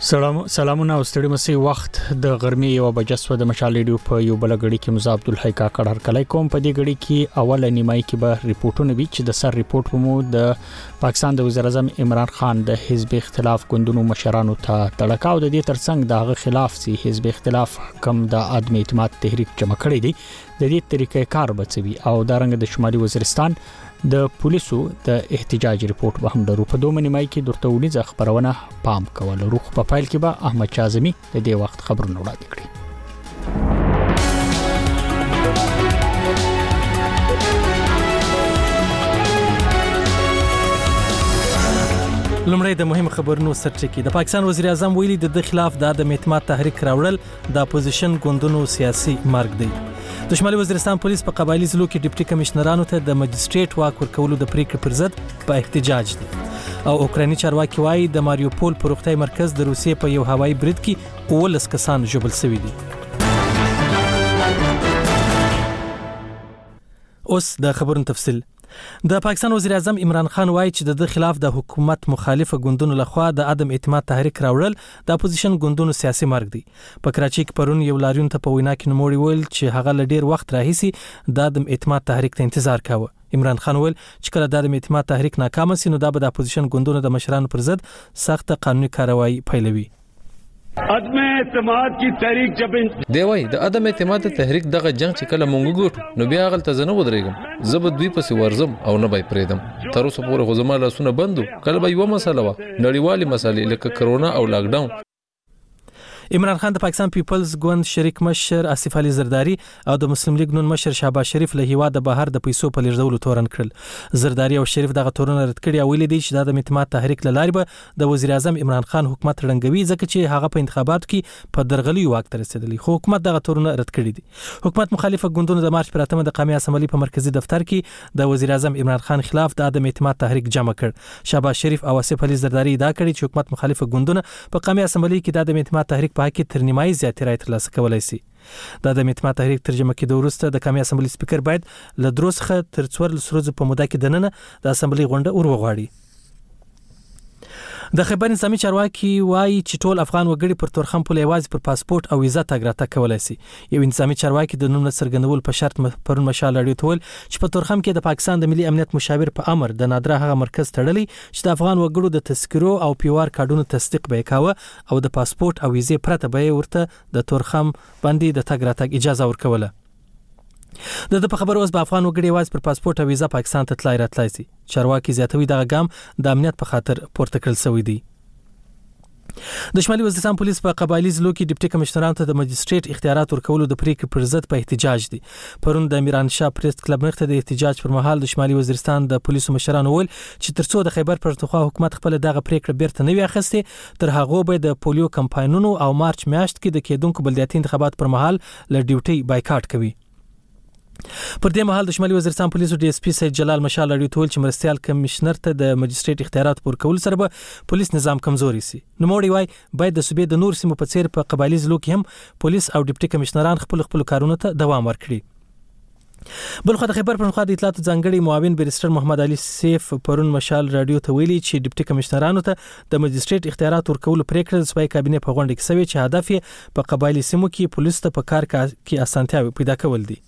سلامونه او ستړي مسي وخت د غرمې یو بجسوه د مشال ریډیو په یو بل غړي کې مزه عبد الحی کاکړ هر کله کوم په دې غړي کې اوله نیمای کې به ریپورتونه وی چې د سر ریپورت په مو د پاکستان د وزیر اعظم عمران خان د حزب اختلاف ګوندونو مشرانو ته تړکاو د دې ترڅنګ دغه خلاف سي حزب اختلاف کم د عدم اعتماد تحریک جمع کړی دی د دې طریقې کار بچوي او دارنګ د شمالي وزیرستان د پولیسو د احتجاج ریپورت به هم درو په دوه نیمای کې درته ونیزه خبرونه پام کوله روخ په فایل کې به احمد شازمی د دې وخت خبرونه وړاندې کړي لمړی د مهم خبرونو سرچکي د پاکستان وزیر اعظم ویلي د خلاف د عدم اعتماد تحریک راوړل د اپوزیشن ګوندونو سیاسي مرګ دی د شمالي وزیرستان پولیس په قبایلی ضلعو کې ډیپټي کمشنرانو ته د مجستریټ واک ورکولو د پریکړې پر ضد په احتجاج دي او اوکراني چارواکي وايي د ماریوپول په روغتي مرکز د روسیې په یو هوایي برید کې 19 کسان ژوبل شوي دي اوس د خبرونو تفصیل د پاکستان وزیر اعظم عمران خان وایي چې د خلاف د حکومت مخالفه ګوندونو لخوا د عدم اعتماد تحریک راوړل د اپوزیشن ګوندونو سیاسي مرګ دی په کراچۍ کې پرون یو لاریون ته په وینا کې نوموړي ویل چې هغه ل ډیر وخت راهیسي د عدم اعتماد تحریک ته انتظار کاوه عمران خان ویل چې کله د عدم اعتماد تحریک ناکام شي نو د اپوزیشن ګوندونو د مشرانو پر ضد سخت قانوني کاروایی پیلوي عدم اعتماد کی تحریک جب دی وای د عدم اعتماد تحریک دغه جنگ چې کله مونږ ګوټو نو بیا غلطه زنه ودرېګم زب دوی پسې ورزم او نه بای پریدم تر اوسه پورې غوځما لاسونه بندو کله به یو مسله و نړیوالي مسالې لکه کرونا او لاک ډاون عمران خان د پاکستان پیپلز ګوند شریک مشر آصف علي زرداری او د مسلم لیگ نون مشر شهباز شریف له هیوا د بهر د پیسو په لږدولو تورن کړل زرداری او شریف دغه تورن رد کړي او ویل دي چې د اعتماد تحریک لاري به د وزیر اعظم عمران خان حکومت رنګوي ځکه چې هغه په انتخاباتو کې په درغلي واک ته رسیدلی خو حکومت دغه تورن رد کړي دي حکومت مخالفه ګوندونو د مارچ پر 8 د قومي اسمبلی په مرکزی دفتر کې د وزیر اعظم عمران خان خلاف د عدم اعتماد تحریک جمع کړ شهباز شریف او آصف علي زرداری دا کړي چې حکومت مخالفه ګوندونه په قومي اسمبلی کې د عدم اعتماد تحریک په حق کې تر نیمایي زیاتې رای ترلاسه کولای شي د عدم اعتماد تحریک ترجمه کېدو وروسته د قومي اسمبلی سپیکر باید له 3 څخه تر 14 ورځې په موده کې دننه د اسمبلی غونډه وروغواړي د خبر نظامی چارواکي وایي چې ټول افغان وګړي پر تورخم پول یوازې پر پاسپورت او ویزه تګ راتګ کولای شي یو نظامی چارواکي د نوم څرګندول په شرط پرون مشال اړیو تول چې په تورخم کې د پاکستان د ملي امنیت مشاور په امر د نادره هغه مرکز تړلی چې د افغان وګړو د تذکرو او پیوار کارډونو تصدیق به کاوه او د پاسپورت او ویزې پرته به ورته د تورخم باندې د تګ راتګ اجازه ورکوله د په خبر اوس په افغان وګړي واز پر پاسپورت او ویزه پاکستان ته تلای راتلای شي چارواکي زیاتوي دغه ګام د امنیت په خاطر پورته کړل شوی دی د شمالي وزیرستان پولیس په قبایلی ضلعو کې ډیپټي کمشنرانو ته د مجستریټ اختیارات ورکولو د پریکړې پر ضد په احتجاج دي پرون د میران شاه پریس کلب مخ ته د احتجاج پر مهال د شمالي وزیرستان د پولیسو مشرانو ول چې ترڅو د خیبر پښتونخوا حکومت خپل دغه پریکړه بیرته نه وي اخیسته تر هغه به د پولیو کمپاینونو او مارچ میاشت کې د کېدونکو بلدیاتي انتخابات پر مهال ل ډیوټي بایکاټ کوي پر دې مهال د شمالي وزیرستان پولیسو ډي اس پی سید جلال مشال اړیو تول چې مرستيال کمشنر ته د مجستریټ اختیارات ورکول سره به پولیس نظام کمزوري سي نو موړي وای باید د صوبې د نور سیمو په څیر په قبایلی ضلعو کې هم پولیس او ډیپټي کمشنران خپل کارونو ته دوام ورکړي بلخو د خبر پرخوا د اطلاعات ځانګړي معاون بیرستر محمد علي سیف پرون مشال رادیو ته ویلي چې ډیپټي کمشنرانو ته د مجستریټ اختیارات ورکول پریکړه د صوبایي کابینه په غونډه کې شوی چې هدف یې په قبایلی سیمو کې پولیس ته په کار کې اسانتیا پیدا کول دي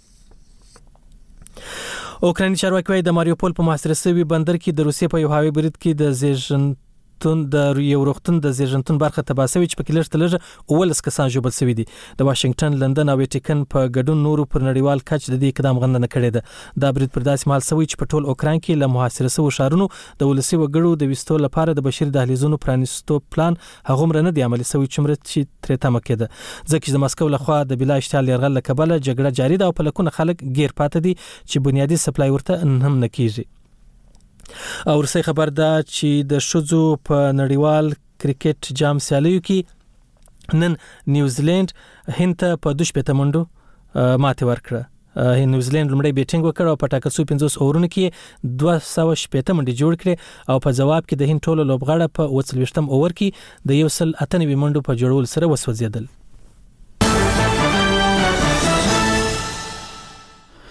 اوکراني چارواکي وايي د ماریوپول په محاصره شوي بندر کې د روسیې په یو هوایي برید کې د زیږنتون د یو روغتون د زیږنتون برخه تباه شوې چې په کې لږ تر 19 کسان ژوبل شوي دي د واشنگټن لندن او ویټیکن په ګډون نورو پر نړیوال کچ د دې اقدام غندنه کړې ده دا برید پر داسې مهال شوی چې په ټول اوکران کې له محاصره شوو ښارونو د ولسي وګړو د وستو لپاره د بشري دهلیزونو پرانیستو پلان هغه مر نه دی عملي شوی چې مر چې ترې تمه کېده ځکه چې د مسکو لخوا د بلا اشتعال يرغل لکبله جګړه جاري ده او په لکونه خلک غیر پاتې دي چې بنیادی سپلای ورته هم نه کیږي او ورسې خبر ده چې د شوزو په نړیوال کرکټ جام سیالیو کې نن نیوزیلند هند ته په 2 منډو ماته ورکړه نیوزیلند لمړی بیټینګ وکړ او په ټاکل سو 50 اورونو کې 260 منډې جوړ کړې او په جواب کې د هند ټولو لوبغاړه په 28م اوور کې د 198 منډو په جوړول سره وسوځیدل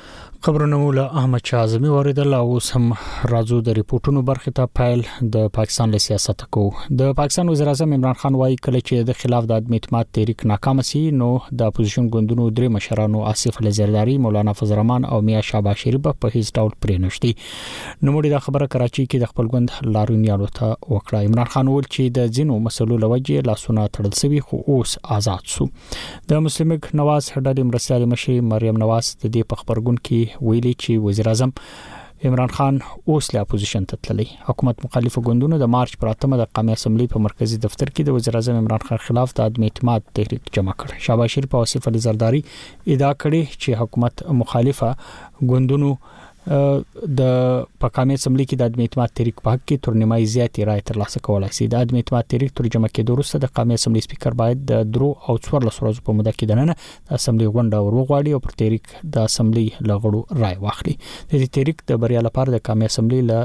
خبرونه مولا احمد شاه اعظمي اوریدل او سم راځو د ریپورتونو برخه ته فایل د پاکستان له سیاست کو د پاکستان وزیر اعظم عمران خان وايي کله چې د خلاف د عدم اعتماد تحریک ناکام سي نو د اپوزیشن ګوندونو درې مشرانو آصف علي زرداری مولانا فضل الرحمن او میا شهباز شریف په هیڅ ډول پرې نشتي نو موږ د خبره کراچي کې د خپل ګوند لارونیانو ته وکړه عمران خان ول چې د ځینو مسلو لوجه لاسونه تړل سوي خو اوس آزاد سو د مسلم لیگ نواز هډالي مرستيالي مشر مریم نواز د دې په خبرګون کې ویلي چې وزیر اعظم عمران خان اوس له اپوزیشن ته تللی حکومت مخالفه ګوندونو د مارچ پر 8 د قومي اسمبلی په مرکزی دفتر کې د وزیر اعظم عمران خان خلاف د عدم اعتماد تحریک جمع کړ شهباز شریف او آصف علي زرداری ادعا کړې چې حکومت مخالفه ګوندونو د قومي اسمبلی کې د عدم اعتماد تحریک په حق کې ترنمای زیاتې رائے ترلاسه کولای شي د عدم اعتماد تحریک ترجمه کېدو وروسته د قومي اسمبلی سپیکر باید د درو او 14 ورځې په موده کې دننه د اسمبلی غونډه وروغواړي او پر تحریک د اسمبلی لغړو رائے واخلي د دې تحریک د بریا لپاره د قومي اسمبلی له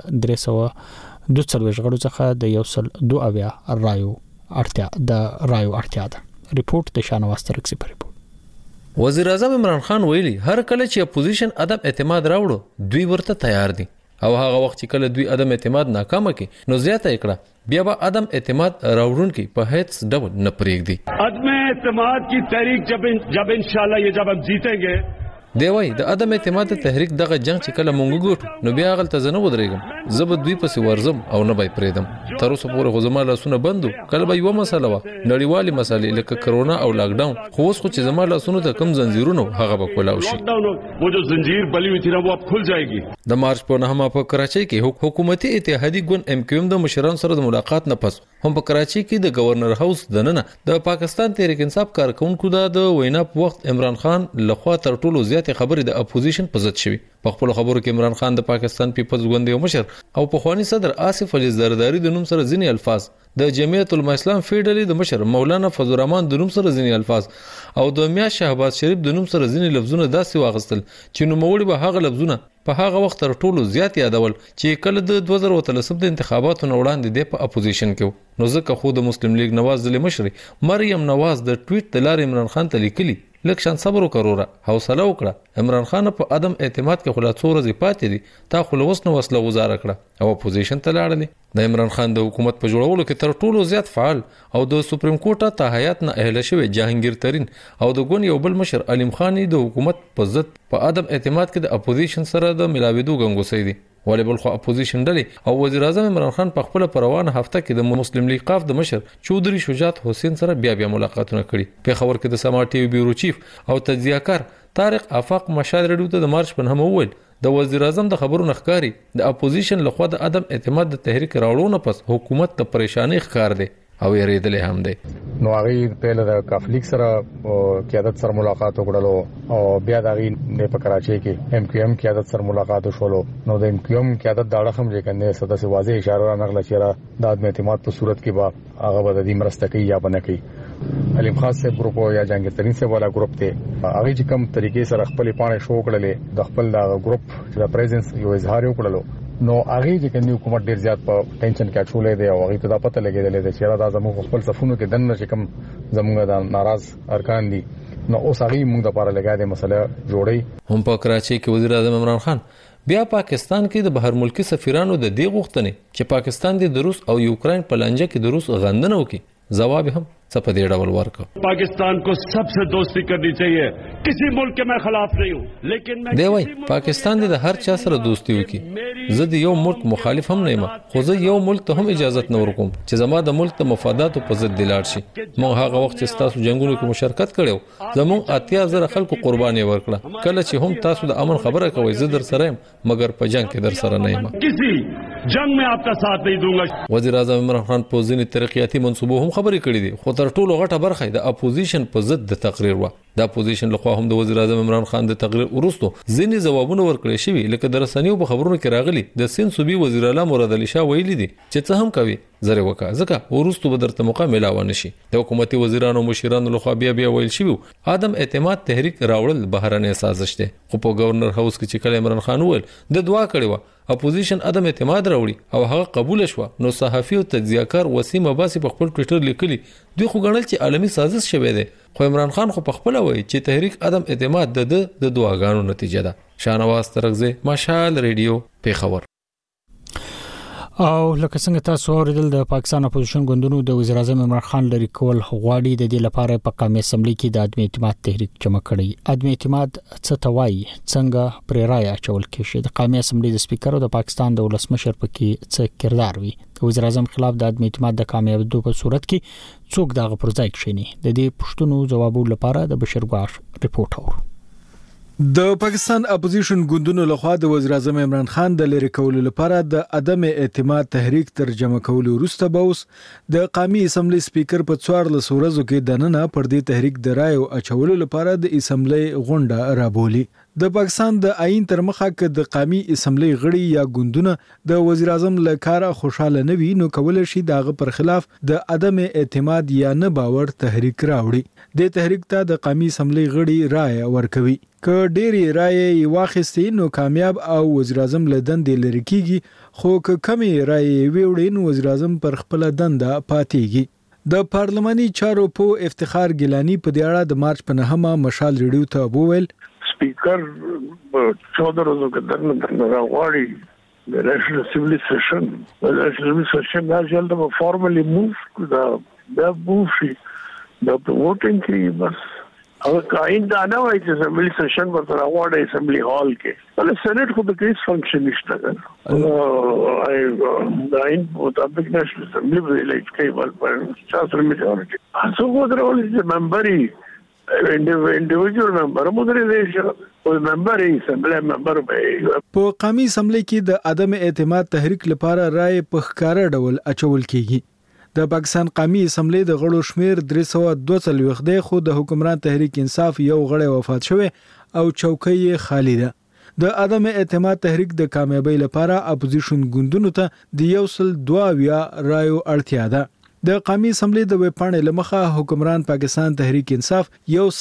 342 غړو څخه د 102 رائے اړتیا ده ریپورت د شانواز ترکسی په ریپورت وزیر اعظم عمران خان ویلي هر کله چې اپوزیشن عدم اعتماد راوړو دوی ورته تیار دي او هغه وخت چې کله دوی عدم اعتماد ناکام کړي نو زیاته کړه بیا به عدم اعتماد راوړونکي په هیڅ ډول نه پرېږدي عدم اعتماد کی تحریک جب انشاءاللہ یہ جب ہم جیتیں گے دی وای د عدم اعتماد تحریک دغه جنگ چې کله مونږ ګټو نو بیا غل ته زنه ودرېږم زه به دوی پسې ورزم او نه بای پرېدم تر اوسه پورې خو زما لاسونه بندو کله به یو مسله و نړیوالي مسلې لکه کرونا او لاک ډاون خو اوس خو چې زما لاسونه ته کم زنجیرونه هغه به کولاو شي وہ جو زنجیر بلی ہوئی تھی نا وہ اب کھل جائے گی د مارچ په 9 په کراچۍ کې حکومتي اتحادی ګوند ام کیو ام د مشرانو سره د ملاقات نه پس هم په کراچۍ کې د گورنر هاوس دننه د پاکستان تحریک انصاف کارکونکو د وینا په وخت عمران خان لخوا تر ټولو زیات خبرې د اپوزیشن په ضد شوی په خپل خبرو کې عمران خان د پاکستان پیپلز ګوند یو مشر او په خواني صدر آصف علي زرداری د نوم سره ځینی الفاظ د جمعیت العلماء اسلام فیډرالي د مشر مولانا فضل الرحمن د نوم سره ځینی الفاظ او د میا شهباز شریف د نوم سره ځینی لفظونه داسې واغستل چې نو موړي به هغه لفظونه په هغه وخت تر ټولو زیات یادول چې کله د 2013 د انتخاباتو وړاندې د په اپوزیشن کې نو ځکه خو د مسلم لیگ نواز ځلې مشر مریم نواز د ټویټ د لارې عمران خان ته لیکلي لکه شان صبر وکړه حوصله وکړه عمران خان په عدم اعتماد کې خلاص ورځې پاتې دي تا خو لوس نو وسله گزاره کړه او اپوزیشن ته لاړلې د عمران خان د حکومت په جوړولو کې تر ټولو زیات فعال او د سپریم کورټ ته هیات نه اهل شوی جهانگیر ترين او د ګون یو بل مشر علیم خان د حکومت په ضد په عدم اعتماد کې د اپوزیشن سره د ملاویدو غنګوسې دي ولې بل خو اپوزیشن ډلې او وزیر اعظم عمران خان په خپل پروانه هفته کې د مسلم لیگ قاف د مشر چودري شجاعت حسین سره بیا ملاقاتونه کړي په خبر کې د سما ټي وی بیورو چیف او تجزیه‌کار طارق آفاق مشاد رډیو ته د مارچ په هم وویل د وزیر اعظم د خبرو نخکاری د اپوزیشن لخوا د عدم اعتماد د تحریک راوړو نه پس حکومت ته پریشانی ښکار دی او یریدلې هم دی نو هغه په د کافلیک سره قیادت سره ملاقات وکړلو او بیا د غي په کراچۍ کې ام کیو ام قیادت سره ملاقات وشولو نو د ام کیو ام قیادت دا رقم لیکنه سده سي واضح اشاره نغله چیرې د عدم اعتماد په صورت کې با هغه به د مرسته کوي یا بنه کوي علیم خاص سے گروپ یا جهانگیر ترين سے والا گروپ ته هغه چې کوم طریقې سره خپل پانه شو کړلې د خپل د گروپ چې د پریزنس یو اظهار وکړلو نو هغه چې کني حکومت ډیر زیات په ټینشن کې اچولې دی او هغه ته دا پته لګیدلې چې دا زموږ خپل صفونو کې دنه چې کوم زموږ د ناراض ارکان دي نو اوس هغه موږ د لپاره لګا دي مسله جوړي هم په کراچۍ کې وزیر اعظم عمران خان بیا پاکستان کې د بهر ملکی سفیرانو د دې غوښتنې چې پاکستان د روس او یوکرين په لانجه کې د روس غندنه وکړي جواب هم څه په دې ډول ورکړ پاکستان کو سب سے دوستی کرنی چاہیے کسی ملک کے میں خلاف نہیں ہوں لیکن میں دی وای پاکستان د هر چا سره دوستی وکړي زه د یو ملک مخالف هم نه یم خو زه یو ملک ته هم اجازه نه ورکوم چې زما د ملک ته مفادات په ضد دلار شي مو هغه وخت چې تاسو جنگونو کې مشارکت کړو زموږ 80,000 خلکو قرباني ورکړه کله چې هم تاسو د امن خبره کوي زه در سره مګر په جنگ کې در سره نه یم کسی جنگ میں آپ کا ساتھ نہیں دوں گا وزیر اعظم عمران خان په ځینې ترقیاتي منصوبو هم خبرې کړې دي خو تر ټولو غټه برخه د اپوزیشن په ضد د تقریر و د اپوزیشن لخوا هم د وزیر اعظم عمران خان د تقریر ورستو ځینې ځوابونه ورکړل شوی لکه د رسنیو په خبرونو کې راغلي د سین صوبي وزیر اعلی مراد علي شاه ویلي دي چې څه هم کوي زره وکا ځکه ورستو به درته موقع ملاو نشي د حکومتي وزیرانو مشرانو لخوا بیا ویل شوی عدم اعتماد تحریک راوړل بهرنۍ سازش ده خو په گورنر هاوس کې چې کله عمران خان ویل د دعا کړي و اپوزیشن عدم اعتماد راوړي او هغه قبول شو نو صحافي او تجزیه‌کار وسیم عباسی په خپل ټوئیټر لیکلي دوی خو غنل چې عالمي سازش شوه ده خو عمران خان خو په خپل وایي چې تحریک عدم اعتماد د دعاګانو نتیجه ده شاهنواز ترغزه مشال ریډیو پیښور. او لکه څنګه تاسو اوریدل د پاکستان اپوزیشن ګوندونو د وزیر اعظم عمران خان لري کول غواړي د دې لپاره په قومي اسمبلی کې د عدم اعتماد تحریک جمع کړي. عدم اعتماد څه ته وایي، څنګه پر رائے اچول کېږي، د قومي اسمبلی د سپیکر او د پاکستان د ولسمشر پکې څه کردار وي، د وزیر اعظم خلاف د عدم اعتماد د کامیابیدو په صورت کې څوک دغه پر ځای کښینی. د دې پښتنو جوابو لپاره د بشیر ګواش ریپورت اورو. د پاکستان اپوزیشن ګوندونو لخوا د وزیر اعظم عمران خان د لری کولو لپاره د عدم اعتماد تحریک ترجمه کولو وروسته باوس د قومي اسمبلی سپیکر په 14 ورځو کې د نن پر دې تحریک د رائے اچولو لپاره د اسمبلی غونډه رابولي. د پاکستان د آئین تر مخه کې د قومي اسمبلی غړي یا ګوندونه د وزیر اعظم له کاره خوشاله نه وي، نو کول شي دغه پر خلاف د عدم اعتماد یا نه باور تحریک راوړي. د تحریک ته د قومي اسمبلی غړي رائے ورکوي. که ډېری رائے واخیستي نو کامیاب او وزیر اعظم له دندې لری کیږي، خو که کمی رائے ویوړي نو وزیر اعظم پر خپل دنده پاتېږي. د پارلماني چارو په افتخار ګیلانی په دې اړه د مارچ په 9 مشال ریډیو ته وویل سپیکر 14 ورځو کې درنه راغواړي د نېشنل اسمبلی سیشن دا ځل د فارملی موو دا موو شي د ووټینګ کې بس او کاین دا نه وایي چې اسمبلی سیشن ورته راغواړي اسمبلی هال کې ول سېنات خو د کیس فنکشن نشته دا ان مطابق نېشنل اسمبلی به لایټ کوي ول پر 40 میجورټي اسو کو درول چې ممبري individual member مدیریشن او ممبر اسمبلی ممبر په قومي اسمبلی کې د عدم اعتماد تحریک لپاره رائے په ښکارا ډول اچول کیږي. د پاکستان قومي اسمبلی د غړو شمیر 342 دی، خو د حکمران تحریک انصاف یو غړی وفات شوی او چوکۍ خالی ده. د عدم اعتماد تحریک د کامیابی لپاره اپوزیشن ګوندونو ته د 122 رایو اړتیا ده. د قومي اسمبلی د ویب پاڼې لمخه حکمران پاکستان تحریک انصاف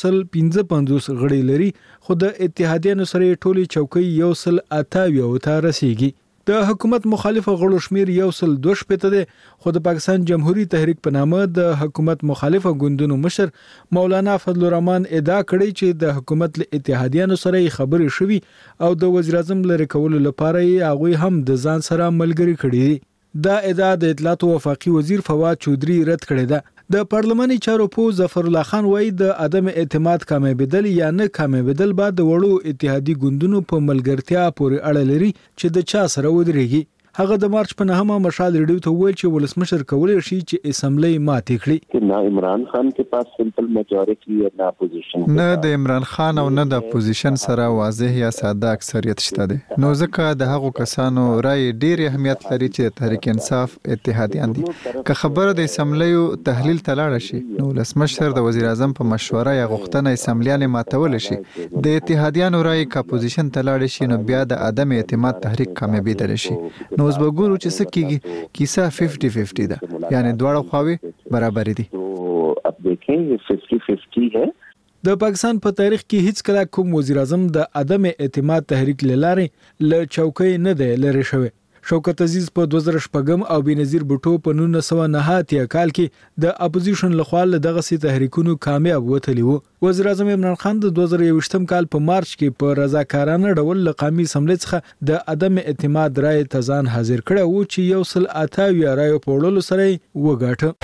155 غړي لري، خو د اتحادیانو سره ټولي چوکۍ 128 ته رسیږي. د حکومت مخالف غړو شمیر 102 دی، خو د پاکستان جمهوریت تحریک په نامه د حکومت مخالف ګوندونو مشر مولانا فضل الرحمن ادعا کړې چې د حکومت له اتحادیانو سره خبرې شوي او د وزیر اعظم لری کولو لپاره یې هغه هم د ځان سره ملګری کړي دي. دا ادعا د اطلاعات او وفاقي وزیر فواد چودري رد کړې ده. د پارلماني چارو په ظفر الله خان وایي د عدم اعتماد کامیابیدل یا نه کامیابیدل بعد د وړو اتحادی ګوندونو په ملګرتیا پورې اړه لري چې د چا سره ودرېږي. هغه د مارچ په 9 مشال ریډیو ته ویل چې ولسمشر کولای شي چې اسمبلی ماتې کړي. نه عمران خان کې پاس سمپل میجورټي یا نه اپوزیشن، نه د عمران خان او نه د اپوزیشن سره واضح یا ساده اکثریت شته دي، نو ځکه د هغو کسانو رائے ډیر اهمیت لري چې تحریک انصاف اتحادیان دي. که خبره د اسمبلی تحلیل تلاړ شي نو ولسمشر د وزیر اعظم په مشوره یا غوښتنه اسمبلیان ماتول شي، د اتحادیانو رائے کا اپوزیشن تلاړ شي نو بیا د عدم اعتماد تحریک کامیابیدل شي. نو اوس به ګورو چې څه کیږي. کیسه 50-50 ده، یعنی دواړه خواوې برابر دي. اب دیکھیں 50-50 ہے. د پاکستان په تاریخ کې هیڅ کله کوم وزیر اعظم د عدم اعتماد تحریک لاره ل چوکۍ نه دی لری شوی. شوکت عزیز په 2014 او بنظیر بوټو په 1989 کال کې د اپوزیشن لخوا دغه سي تحریکونو کامیاب وتلی وو. وزیر اعظم عمران خان د 2021 کال په مارچ کې په رضاکارانه ډول قومي اسمبلی څخه د عدم اعتماد رائے تزان حاضر کړه او چې 128 رائے په وړلو سره وګاټه.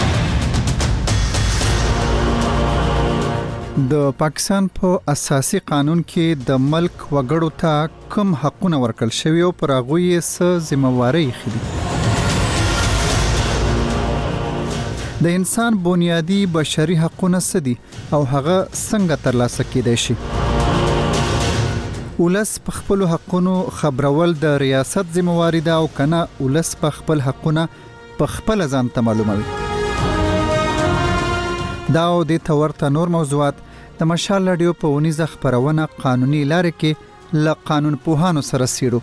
د پاکستان په اساسي قانون کې د ملک وګړو ته کوم حقونه ورکړل شوی او پر هغه یې څه ذمہواری خېدي. د انسان بنیادی بشري حقونه څه دي او هغه څنګه ترلاسه کېدای شي. ولس په خپل حقونو خبرول د ریاست ذمہواری ده او کنه ولس په خپل حقونه په خپل ځان ته معلوموي. دا او د تورته نور موضوعات د مشال رادیو په ونیزه خبرونه قانوني لارې کې ل قانون پوهانو سره سیړو.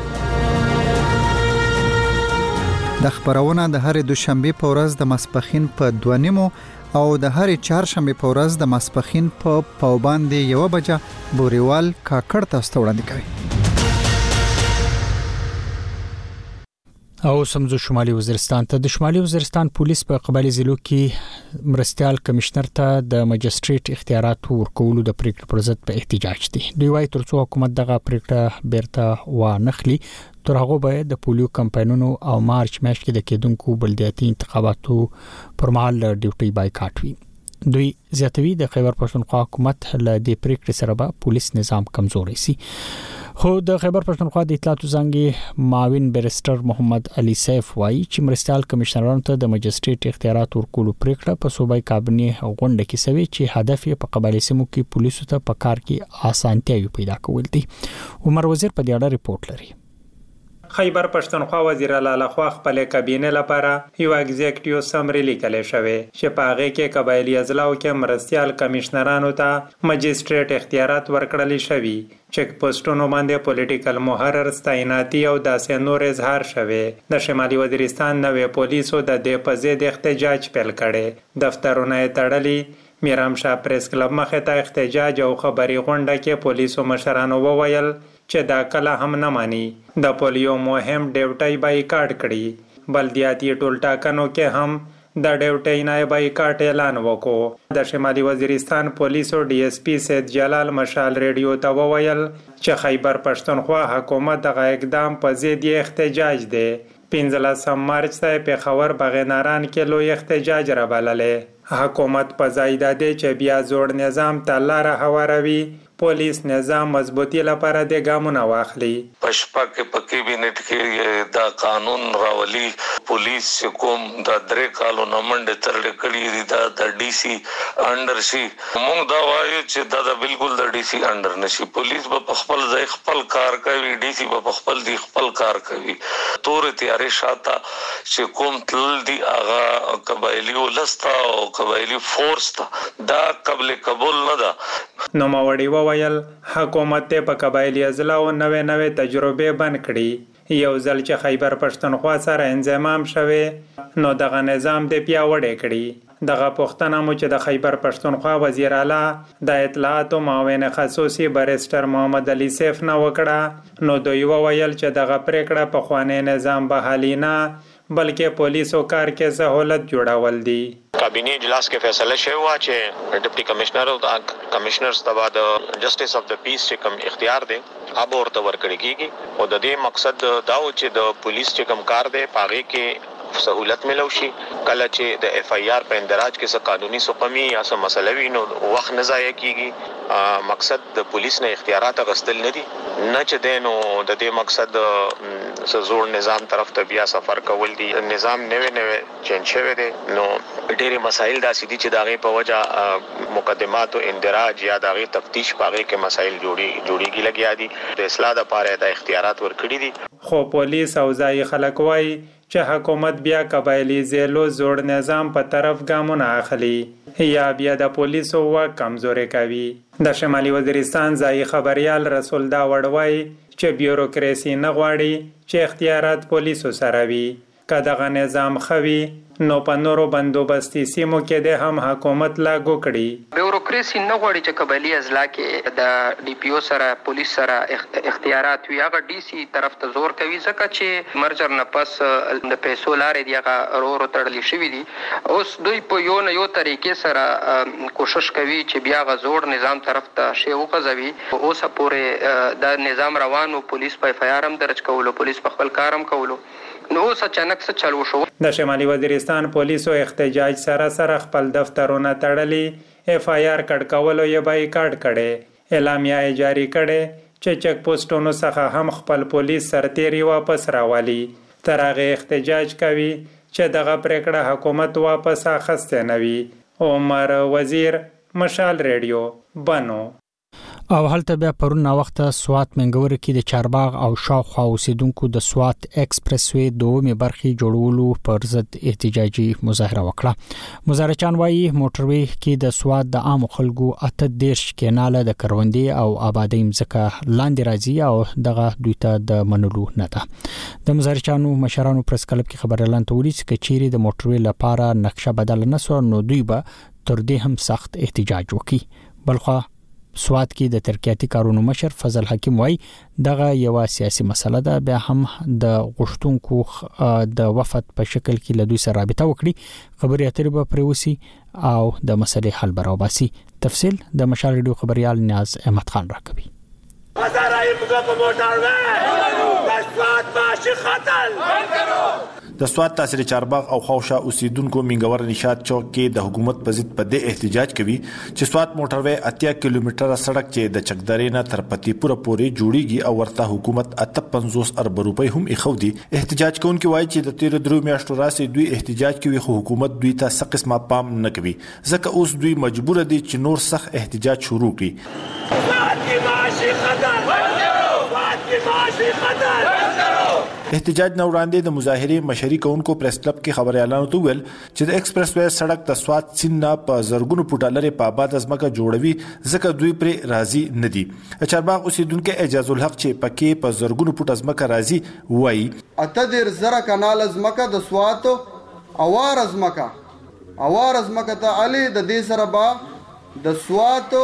د خبرونه د هر دوشنبه په ورځ د ماسپخین په 2:30 او د هر چهارشنبه په ورځ د ماسپخین په پاوباندې 1 بجه بوريوال کاکړ تاسو وړاندې کوي. او سمزو شمالي وزیرستان ته د شمالي وزیرستان پولیس په قبایلی ضلعو کې مرستيال کمشنر ته د مجستریټ اختیارات ورکولو د پریکړې پر ضد په احتجاج دي. دوی وايي ترڅو حکومت دغه پریکړه بیرته ونخلي تر هغه به د پولیو کمپاینونو او مارچ میاشت کې د کېدونکو بلدیاتي انتخاباتو پر مهال ډیوټي بایکاټ وي. دوی زیاتوي د خیبر پښتونخوا حکومت له دې پریکړې سره به پولیس نظام کمزوري سي. خو د خیبر پښتونخوا د اطلاعاتو څنګه معاون بیرستر محمد علي سیف وايي چې مرستيال کمشنرانو ته د مجستریټ اختیارات ورکولو پریکړه په صوبایي کابینه غونډه کې سوي چې هدف یې په قبایلی سیمو کې پولیسو ته په کار کې اسانتیاوي پیدا کول دي. عمر وزیر په دې اړه ریپورت لري. خیبر پښتونخوا وزیر لاله خو خپل کابینه لپاره یو ایگزیکټیو سمری لیکل شوی چې په هغه کې قبایلی اضلاع کې مرستيال کمشنرانو ته مجستریټ اختیارات ورکړل شوی. چک پوسټونو باندې پولیټیکل محرر تعیناتی او داسې نور اظهار شوی. د شمالي وزیرستان نوې پولیسو د دې په ضد احتجاج پیل کړي. دفترونه تړلي. میرام شاه پریس کلب مخه ته احتجاج او خبري غونډه کې پولیسو مشرانو وویل چې دا کله هم نه مانی. د پولیو مهم ډیوټي بایکاټ کړي. بلدیاتي ټولټاکنو کې هم د ډیوټي نه بایکاټ اعلان وکړو. د شمالي وزیرستان پولیسو ډي اس پی سید جلال مشال ریډیو ته وویل چې خیبر پښتونخوا حکومت دغه اقدام په ضد احتجاج دی. 15 مارچ ته په خبر بغیناران کې لوی احتجاج را بللې. حکومت په زایداده چې بیا جوړ نظام ته لار هواروي. پولیس نظام مضبوطی لپاره د ګامونه واخلي. پښپا کې پکې بینټ کې دا قانون راولي. پولیس کوم د درې کالو نمنډ ترډ کړي دي دا د ډي سي انډر شي. موږ دا وایو چې دا بالکل د ډي سي انډر نشي. پولیس په خپل ځای خپل کار کوي. ډي سي په خپل ځای خپل کار کوي. تور تیارې شاته چې کوم تل دي هغه قبایلی ولستا او قبایلی فورس دا قبل قبول نه ده. نو ماوړي ویل حکومت په قبایلی اضلاع نوې تجربه بند کړي. یو ځل چې خیبر پښتونخوا سره انضمام شوه نو دغه نظام د پیاوړی کړي. دغه پښتنه مو چې د خیبر پښتونخوا وزیر اعلی د اطلاعات او معاون خصوصي بیرستر محمد علي سیف نه وکړه نو دوی وویل چې دغه پریکړه په خواني نظام بحالي نه بلکې پولیسو کار کې سہولت جوړول دي. کابینه اجلاس کې فیصله شوی و چې ډیپټي کمشنر او کمشنرز ته بعد جسټس اف د پیس چې کوم اختیار دی اب ورته ورکړي کیږي او د دې مقصد دا و چې د پولیس چې کوم کار دی پاغه کې سہولت ملو شي. کله چې د اف ای آر په اندراج کې څه قانوني سقمی یا څه مسله وي نو وخت نه ضایع کیږي. مقصد د پولیس نه اختیارات غستل نه دي نه چې دینو د دې مقصد زوړ نظام طرف ته بیا سفر کول دي. نظام نوې چینج شوی دی نو ډېری مسایل داسې دي چې داغه په وجه مقدمات او اندراج یا داغه تفتیش پاغه کې مسایل جوړیږي لګیا دي. د اصلاح لپاره د اختیارات ورکړي دي. خو پولیس او ځای خلک وایي چې حکومت بیا قبایلی ضلعو جوړ نظام په طرف ګامونه اخلي یا بیا د پولیسو واک کمزوري کوي. د شمالي وزیرستان ځای خبريال رسول داوړ وایي چې بیوروکراسي نه غواړي چې اختیارات پولیسو سره وي. که دغه نظام خوي نو په نورو بندوبستي سیمو کې د هم حکومت لاګو کړي. بیوروکراسي نه غواړي چې قبایلی اضلاع کې د ډي پی او سره پولیس سره اختیارات وي. هغه ډي سي طرف ته زور کوي ځکه چې مرجر نه پس د پیسو لارې دی هغه ورو تړلې شوې دي. اوس دوی په یو نه یو طریقې سره کوشش کوي چې بیا غزور نظام طرف ته شی وغځوي. اوس پورې د نظام روانو پولیس په اف ای آر هم درج کولو پولیس په خپل کارم کولو نو اچانک څه چلو شو. د شمالي وزیرستان پولیسو احتجاج سره خپل دفترونه تړلي. اف ای آر کډ کولو یې بایکاټ کړي. اعلامیه جاری کړي چې چک پوسټونو څخه هم خپل پولیس سرتيري واپس راوالي. تر هغه احتجاج کوي چې دغه پریکړه حکومت واپس اخیسته نه وي. عمر وزیر مشال ریډیو بنو. او هلته بیا پرون وخت سوات منګور کې د چارباغ او شاوخوا اوسیدونکو د سوات ایکسپریس وې دومره برخي جوړولو پر ضد احتجاجي مظاهره وکړه. مظاهرچان وایي موټروي کې د سوات د عام خلکو 18 کیناله د کروندې او آبادی مځکه لاندې راځي او دغه دوی ته د منلو نه ده. د مظاهرچانو مشرانو پریس کلب کې خبر اعلان تولی چې چیرې د موټروي لپاره نقشه بدل نه سو نو دوی به تر دې هم سخت احتجاج وکړي. بلخو سواد کې د ترقیاتي کارونو مشر فضل حکیم وای دغه یو سیاسي مسله ده، بیا هم د غشتونکو د وفد په شکل کې له دوی سره رابطه وکړي، خبري اترې به پروسی او د مسلې حل براوباسي. تفصیل د مشال ریډیو خبريال نیاز احمد خان راکوي. د سواد تاثیر چارباغ او خوشا اوسیدونکو منګور نشاد چوک کې د حکومت په ضد په دې احتجاج کوي چې سواد موټروي 80 کیلومتره سړک چې د چکدارې نه تر پتی پوره پورې جوړیږي او ورته حکومت 58 ارب روپۍ هم اخودي. احتجاج کوونکي وایي چې د 13 میاشتو راځي دوی احتجاج کوي خو حکومت دوی ته څه قسمه پام نه کوي، ځکه اوس دوی مجبور دي چې نور سخت احتجاج شروع کړي. احتجاج نو وړاندې د مظاهرې مشري کوونکو پریس کلب کې خبريالانو ته ویل چې د ایکسپریس وې سړک د سواد سیند په زرګونو فوټه لري په آباد ازمکه جوړوي، ځکه دوی پر راضي نه دي. چارباغ اوسیدونکو اجازه الحق چې پکې په زرګونو فوټه ازمکه راضي وایي اته د زرا کانال ازمکه د سواد اوار ازمکه ته علي د دې سره با د سواد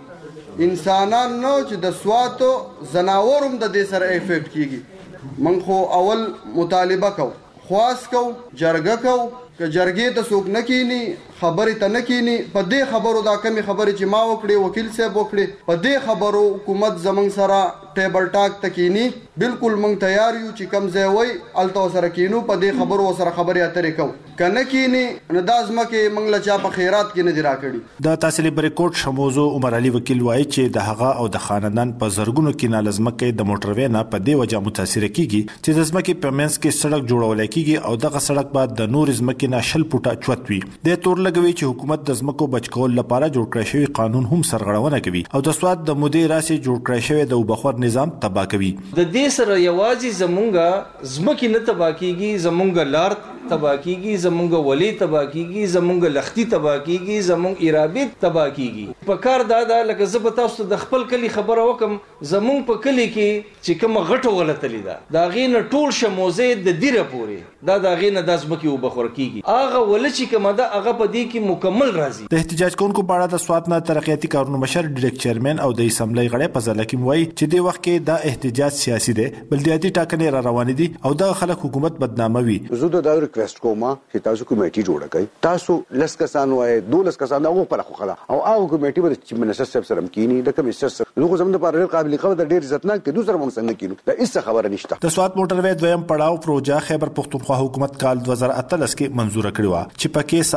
انسانان نو چې د سواد زناورم د دې سره افیکټ کیږي. من خو اول مطالبه کو خواست کو جرګه کو که جرګې ته څوک نه کینی خبرې ته نه کینی په دې خبرو دا کمی خبرې چې ما وکړي وکیل صاحب وکړي په دې خبرو حکومت زمنګ سره ټیبل ټاک تکینی بالکل مونږ تیار یو چې کم ځای وای الته سره کینو په دې خبرو سره خبرې اترې کو کنه کینی ندازمه کې منګ لچا په خیرات کې نه دی راکړي. د تحصیل بریکوټ شموزو عمر علي وکیل وایي چې د هغه او د خاندان په زرګونو کې نالزمه کې د موټروي نه په دې وجه متاثر کیږي چې د زمکه په منځ کې سړک جوړول کیږي او دغه سړک بعد د نور زمکه نه شل پټه چوتوي. د تور لګوي چې حکومت د زمکو بچکول لپاره جوړ کړی شوی قانون هم سرغړونه کوي او د سواد د مودې راسي جوړ کړی شوی د وبخور نظام تباہ کوي. د دې سره یوازې زمونږه زمکه نه تباہ کیږي، زمونږه لار تباہ کیږي، زمونږه ولی تباہ کیږي، زمونږه لختی تباہ کیږي، زمونږ ارابط تباہ کیږي. په کار دا لکه زه به تاسو د خپل کلی خبره وکم، زمونږ په کلی کې چې کوم غټه ولتلی دا غینه ټول شموزه د دیره پوري دا غینه د زمکه وبخور کیږي، هغه ول چې کومه دا هغه په دې کې مکمل راځي. د احتجاج کوونکو په اړه د سواد نه ترقیاتي کارونو مشر ډایرکټر چیرمن او د اسمبلی غړي فضل حکیم وایي چې د وخت کې دا احتجاج سیاسي دی، بلدیاتي ټاکنې را روان دي او دا خلک حکومت بدناموي. زه دا ریکوست کوم چې تاسو کمیټي جوړه کړئ، تاسو لس کسان وای 2 کسان او پر خو خلا او کمیټي به چې منسس صاحب سره مکینی د کمیسر لوګو زموږ لپاره ډېر قابل قدر ډېر عزتناک دي، دوسر موږ څنګه کینو دا هیڅ خبره نشته. د سواد موټروي دویم پړاو پروژه خیبر پختونخوا حکومت کال 2013 کې منزور کړی و چې پکې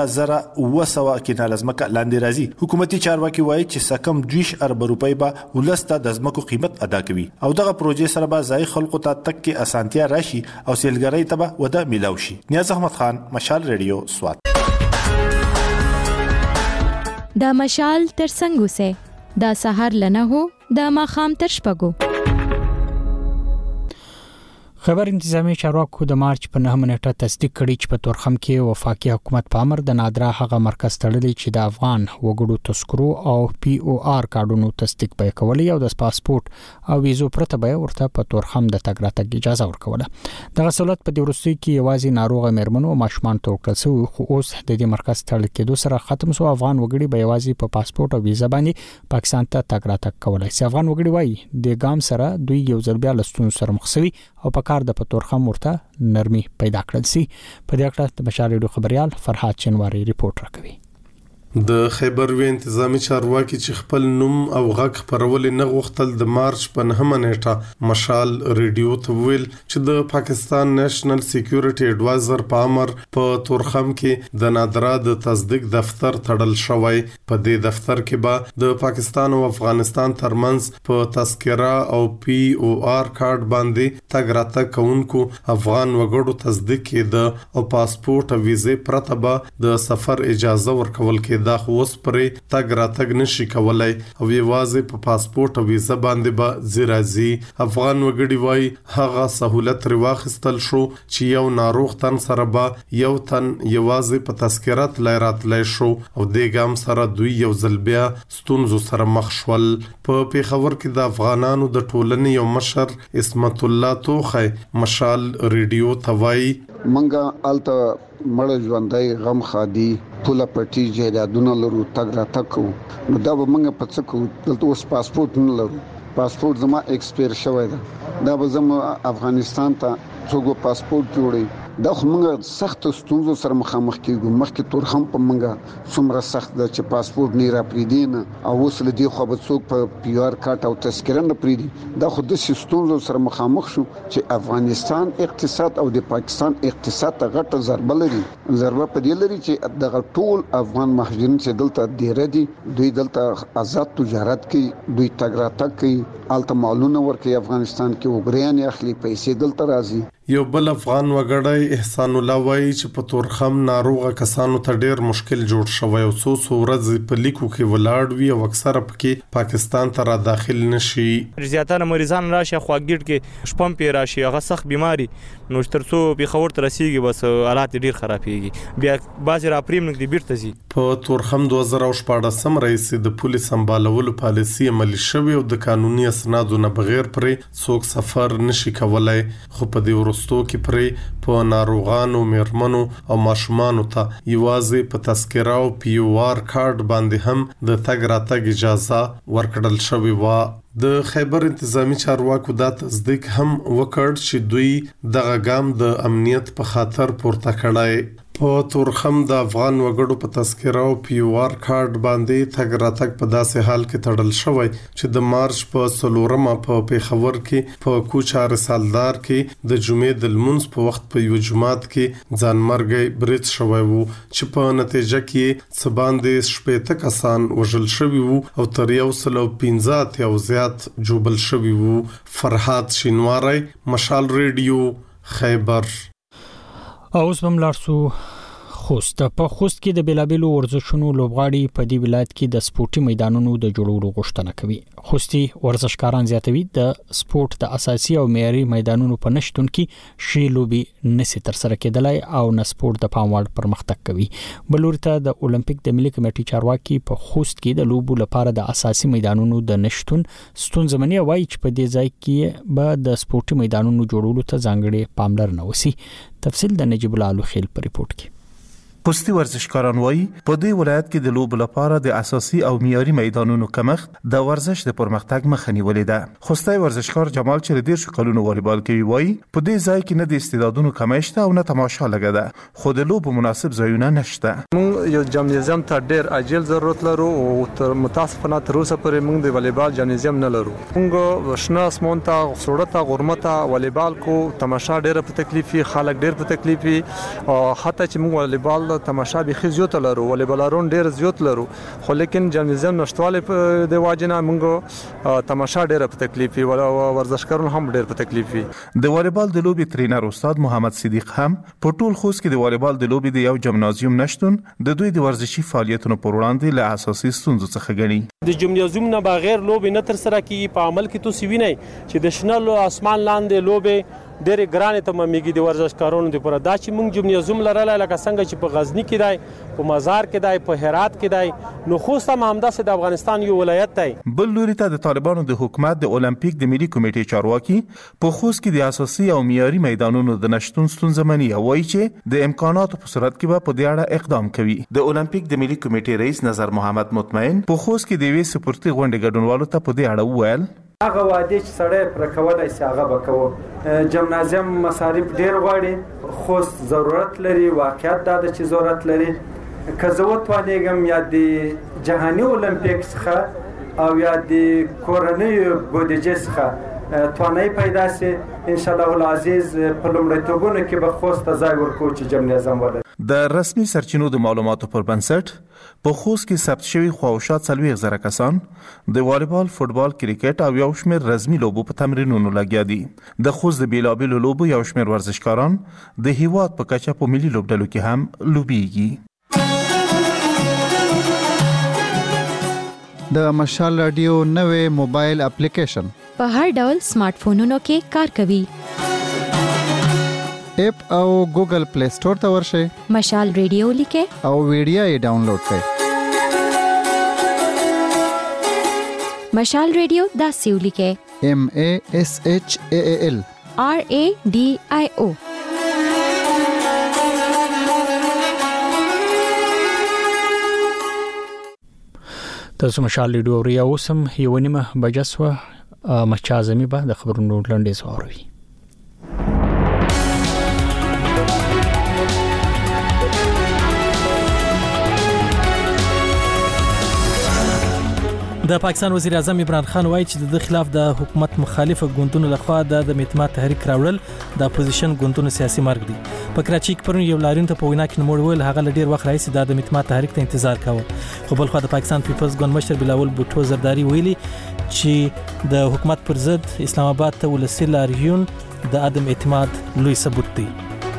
100,000 کې نالزمکه لاندې راځي. حکومتي چارواکي وایي چې سکم 20 ارب روپۍ به ولسته د زمکو قیمت ادا کوي او دغه پروژه سره به ځای خلکو ته تک کې اسانتیا راشي او سیلګرۍ ته به وده ملاوي شي. نیاز احمد خان، مشال ریډیو، سواد. دا مشال تر څنګه سه دا سحر لنه هو دا ماخام تر شپګو. خبر انتظامی چارواکو د مارچ په 9 نیټه تصدیق کړي چې په تورخم کې وفاقي حکومت په امر د نادرا هغه مرکز تړلی چې د افغان وګړو تذکرو او پی او آر کارډونو تصدیق به کولی او د پاسپورت او ویزو پرته به ورته په تورخم د تګ راتګ اجازه ورکوله. دغه سہولت په دې وروستي کې یوازې ناروغه مېرمنو او ماشومان ته ورکړل شوی، خو اوس د دې مرکز تړل کېدو سره ختم شو. افغان وګړي به یوازې په پاسپورت او ویزا باندې پاکستان ته تګ راتګ کولای شي. افغان وګړي وایي د ګام سره دوی یو ځل بیا لستون سره مخ شوي او په کار د پتورخم ورته نرمي پیدا کړل سي. په دې اړه د مشال ریډیو خبريال فرحات چنواری ریپورت راکوي. د خیبر وی انتظامی چارواکي چې خپل نوم او غږ خبرول نه غوښتل د مارچ په 9 نیټه مشال ریډیو ته ویل چې د پاکستان نېشنل سکیورټي ایڈوایزر په امر په تورخم کې د نادرا د تصدیق دفتر تړل شوی. په دې دفتر کې به د پاکستان او افغانستان ترمنځ په تذکره او پی او آر کارت باندې تګ راتګ کوونکو افغان وګړو تصدیق کېده او پاسپورت او ویزه پرته به د سفر اجازه ورکول کېده. دا اوس پرې تګ راتګ نشي کولای او یوازې په پاسپورت او ویزا باندې به زیرازي. افغان وګړي وای هغه سہولت رواخستل شو چې یو ناروغ تن سره به یو تن یوازې په تذکرات لایرات لای شو او د ګام سره دوی یو ځلبیا ستونزو سره مخ شول. په پیښور کې د افغانانو د ټولنې یو مشر اسمت الله توخی مشال ریډیو توای منګه الته مړ ژوندۍ غم خادي پوله پټي جیدادونه لرو تګ را تکو نو دا به منګه پڅکو دلته اوس پاسپورت نه لرو پاسپورت زما ایکسپایر شوی دا به زما افغانستان ته څوک پاسپورت جوړي دا خو موږ سخت ستونزو سره مخامخ کیږو مخکې تور هم په موږ څومره سخت ده چې پاسپورت نه را پریدین او وسله دی خو به څوک په پی آر کارت او تذکره نه پریدي دا خو د ستونزو سره مخامخ شو چې افغانستان اقتصاد او د پاکستان اقتصاد ته غټه ضربه لري ضربه په دې لري چې د ټول افغان مهاجرین چې دلته ډیر دي دوی دلته آزاد تجارت کوي دوی تګ را تګ کوي الته مالونه ورکوي افغانستان کې وګړي اخلي پیسې دلته راځي یو بل افغان وګړی احسان الله وایي چې په تورخم ناروغه کسانو ته ډیر مشکل جوړ شوی او څو ورځې په لیکو کې ولاړ وي او اکثره پکې پاکستان ته را داخل نشي زیاتره مریضان راشي خواګډ کې شپم پی راشي هغه سخت بیماری نو ترڅو په خبر تر رسیدي بس حالات ډیر خرابېږي بیا باز را پریم نګ دی بیرته زی په تورخم 2014 رئیس د پولیس سمبالولو پالیسي عملي شوی او د قانوني اسنادو نه بغیر پرې څوک سفر نشي کولای خو په دې ورستو کې پرې په ناروغانو میرمنو او ماشومانو ته یوازې په تذکره او پی آر کارت باندې هم د تګ راتګ اجازه ورکړل شوی و د خیبر انتظامی چارواکو دا تصدیق هم وکړ چې دوی دغه ګام د امنیت په خاطر پورته کړای په تورخم د افغان وګړو په تذکره او پی آر کارت باندې تګ راتګ په داسې حال کې تړل شوی چې د مارچ په 16 په پیښور کې په کوچار سالدار کې د جمعې د لمونځ په وخت په یو جماعت کې ځانمرګي برید شوی وو چې په نتیجه کې سباندې شپېته کسان وژل شوی وو او تر 115 او زیات جوبل شوی وو فرحات شینواری مشال ریډیو خیبر اوس هم لارسو خوست په خوست کې د بیلابلو ورزشونو لوبغاړي په دې ولایت کې د سپورتي میدانونو د جوړولو غوښتنه کوي خوستي ورزشکاران زیاتوي د سپورت د اساسي او معیاري میدانونو په نشټون کې شی لوبي نسی تر سره کېدلای او نه سپورت د پاموړ پرمختګ کوي بلورته د اولمپیک د ملي کمیټې چارواکي په خوست کې د لوبو لپاره د اساسي میدانونو د نشټون ستونزمنې وایي چې په دې ځای کې به د سپورتي میدانونو جوړولو ته ځانګړي پاملرنه وسی تفصیل د نجیب الله الخیل په ریپورت کې خوستي ورزشکاران وایي په دې ولایت کې د لوبو لپاره د اساسي او معیاري میدانونو کمښت د ورزش د پرمختګ مخه نیولې ده خوستي ورزشکار جمال چې د 10 کلونو والیبال کوي وایي په دې ځای کې نه د استعدادونو کمښت او نه تماشا لګه ده خو د لوبو مناسب ځایونه نشته موږ یو جمنازیم ته ډېر عاجل ضرورت لرو او تر متاسفانه تر اوسه پورې موږ د والیبال جمنازیم نه لرو موږ شنه اسمون ته سوړته غرمته والیبال کو تماشا ډېر په تکلیفي خلک ډېر په تکلیفي او حتی چې موږ والیبال تماشا به خزيوت لرو والیبالارون ډیر زیات لرو خو لیکن جمنازیم نشټواله د واجنه موږ تماشا ډیر په تکلیفي ورزشکارون هم ډیر په تکلیفي د والیبال د لوبي ټرینر استاد محمد صدیق هم په ټول خوست کې د والیبال د لوبي د یو جمنازیوم نشټون د دوی د ورزشي فعالیتونو پر وړاندې له اساسي ستونزو څخه غني د جمنازیوم نه بغیر لوبي نه تر سره کیږي په عمل کې تو سی ویني چې د شنل اسمان لاندې لوبي ډېر ګرانه ته مېږي د ورزشکارانو لپاره دا چې موږ جمنازیوم لرل لکه څنګه چې په غزنی کې دی په مزار کې دی په هرات کې دی نو خوست هم همداسې د افغانستان یو ولایت دی بل لوري ته د طالبانو د حکومت د اولمپیک د ملي کمیټې چارواکي په خوست کې د اساسي او معیاري میدانونو د نشټون ستونزمنې وایي چې د امکاناتو په صورت کې به په دې اړه اقدام کوي د اولمپیک د ملي کمیټې رئیس نظر محمد مطمئن په خوست کې د وی سپورتي غونډې ګډونوالو ته په دې اړه وویل هغه وادي چې سړی پر کولای شي هغه وکړو جمنازیم مصارف ډیر غواړي خوست ضرورت لري واقعیت دا چې ضرورت لري که زه وتوانېږم یا د جهاني اولمپیک څخه او یا د کورنۍ بودیجې څخه توانایي پیدا سي ان شاء الله العزیز په لومړیتوبونو کې به خوست ته ځای ورکړو چې جمنازیم ولري د رسمي سرچینو د معلوماتو پر بنسټ په خوست کې ثبت شوی خواوشات 40,000 کسان د والیبال، فوتبال، کرکټ او یو شمېر رسمي لوبو په تمرینونو لګیا دي. د خوست د بیلابیلو لوبو یو شمېر ورزشکاران د هیواد په کچه په ملي لوبډلو کې هم لوبيږي. د مشال رادیو نوې موبایل اپلیکیشن په هر ډول سمارټ فونونو کې کار کوي. اپ او ګوګل پلی سٹور ته ورشئ، مشال ریډیو لیکه او ویډیو یې ډاونلوډ کړئ. مشال ریډیو دا سیو لیکه MASHAAL RADIO تاسو مشال ریډیو اوري اوسم یو نیمه بجسوه مچ اعظمي به د خبرونو لنډیز واوري. د پاکستان وزیر اعظم عمران خان وایي چې د خلاف د حکومت مخالفه ګوندونو لخوا د اعتماد تحریک راوړل د اپوزیشن ګوندونو سیاسي مرګ دی. په کراچۍ کې پرون یو لارین ته په وینا کې نوموړ ویل هغه ډیر وخت راځي د اعتماد تحریک ته انتظار کاوه. خو بل خو د پاکستان پیپلز ګوند مشر بلاول بوټو زرداری ویلي چې د حکومت پر ضد اسلام آباد ته ولسی لاریون د عدم اعتماد لوی ثبوت دی.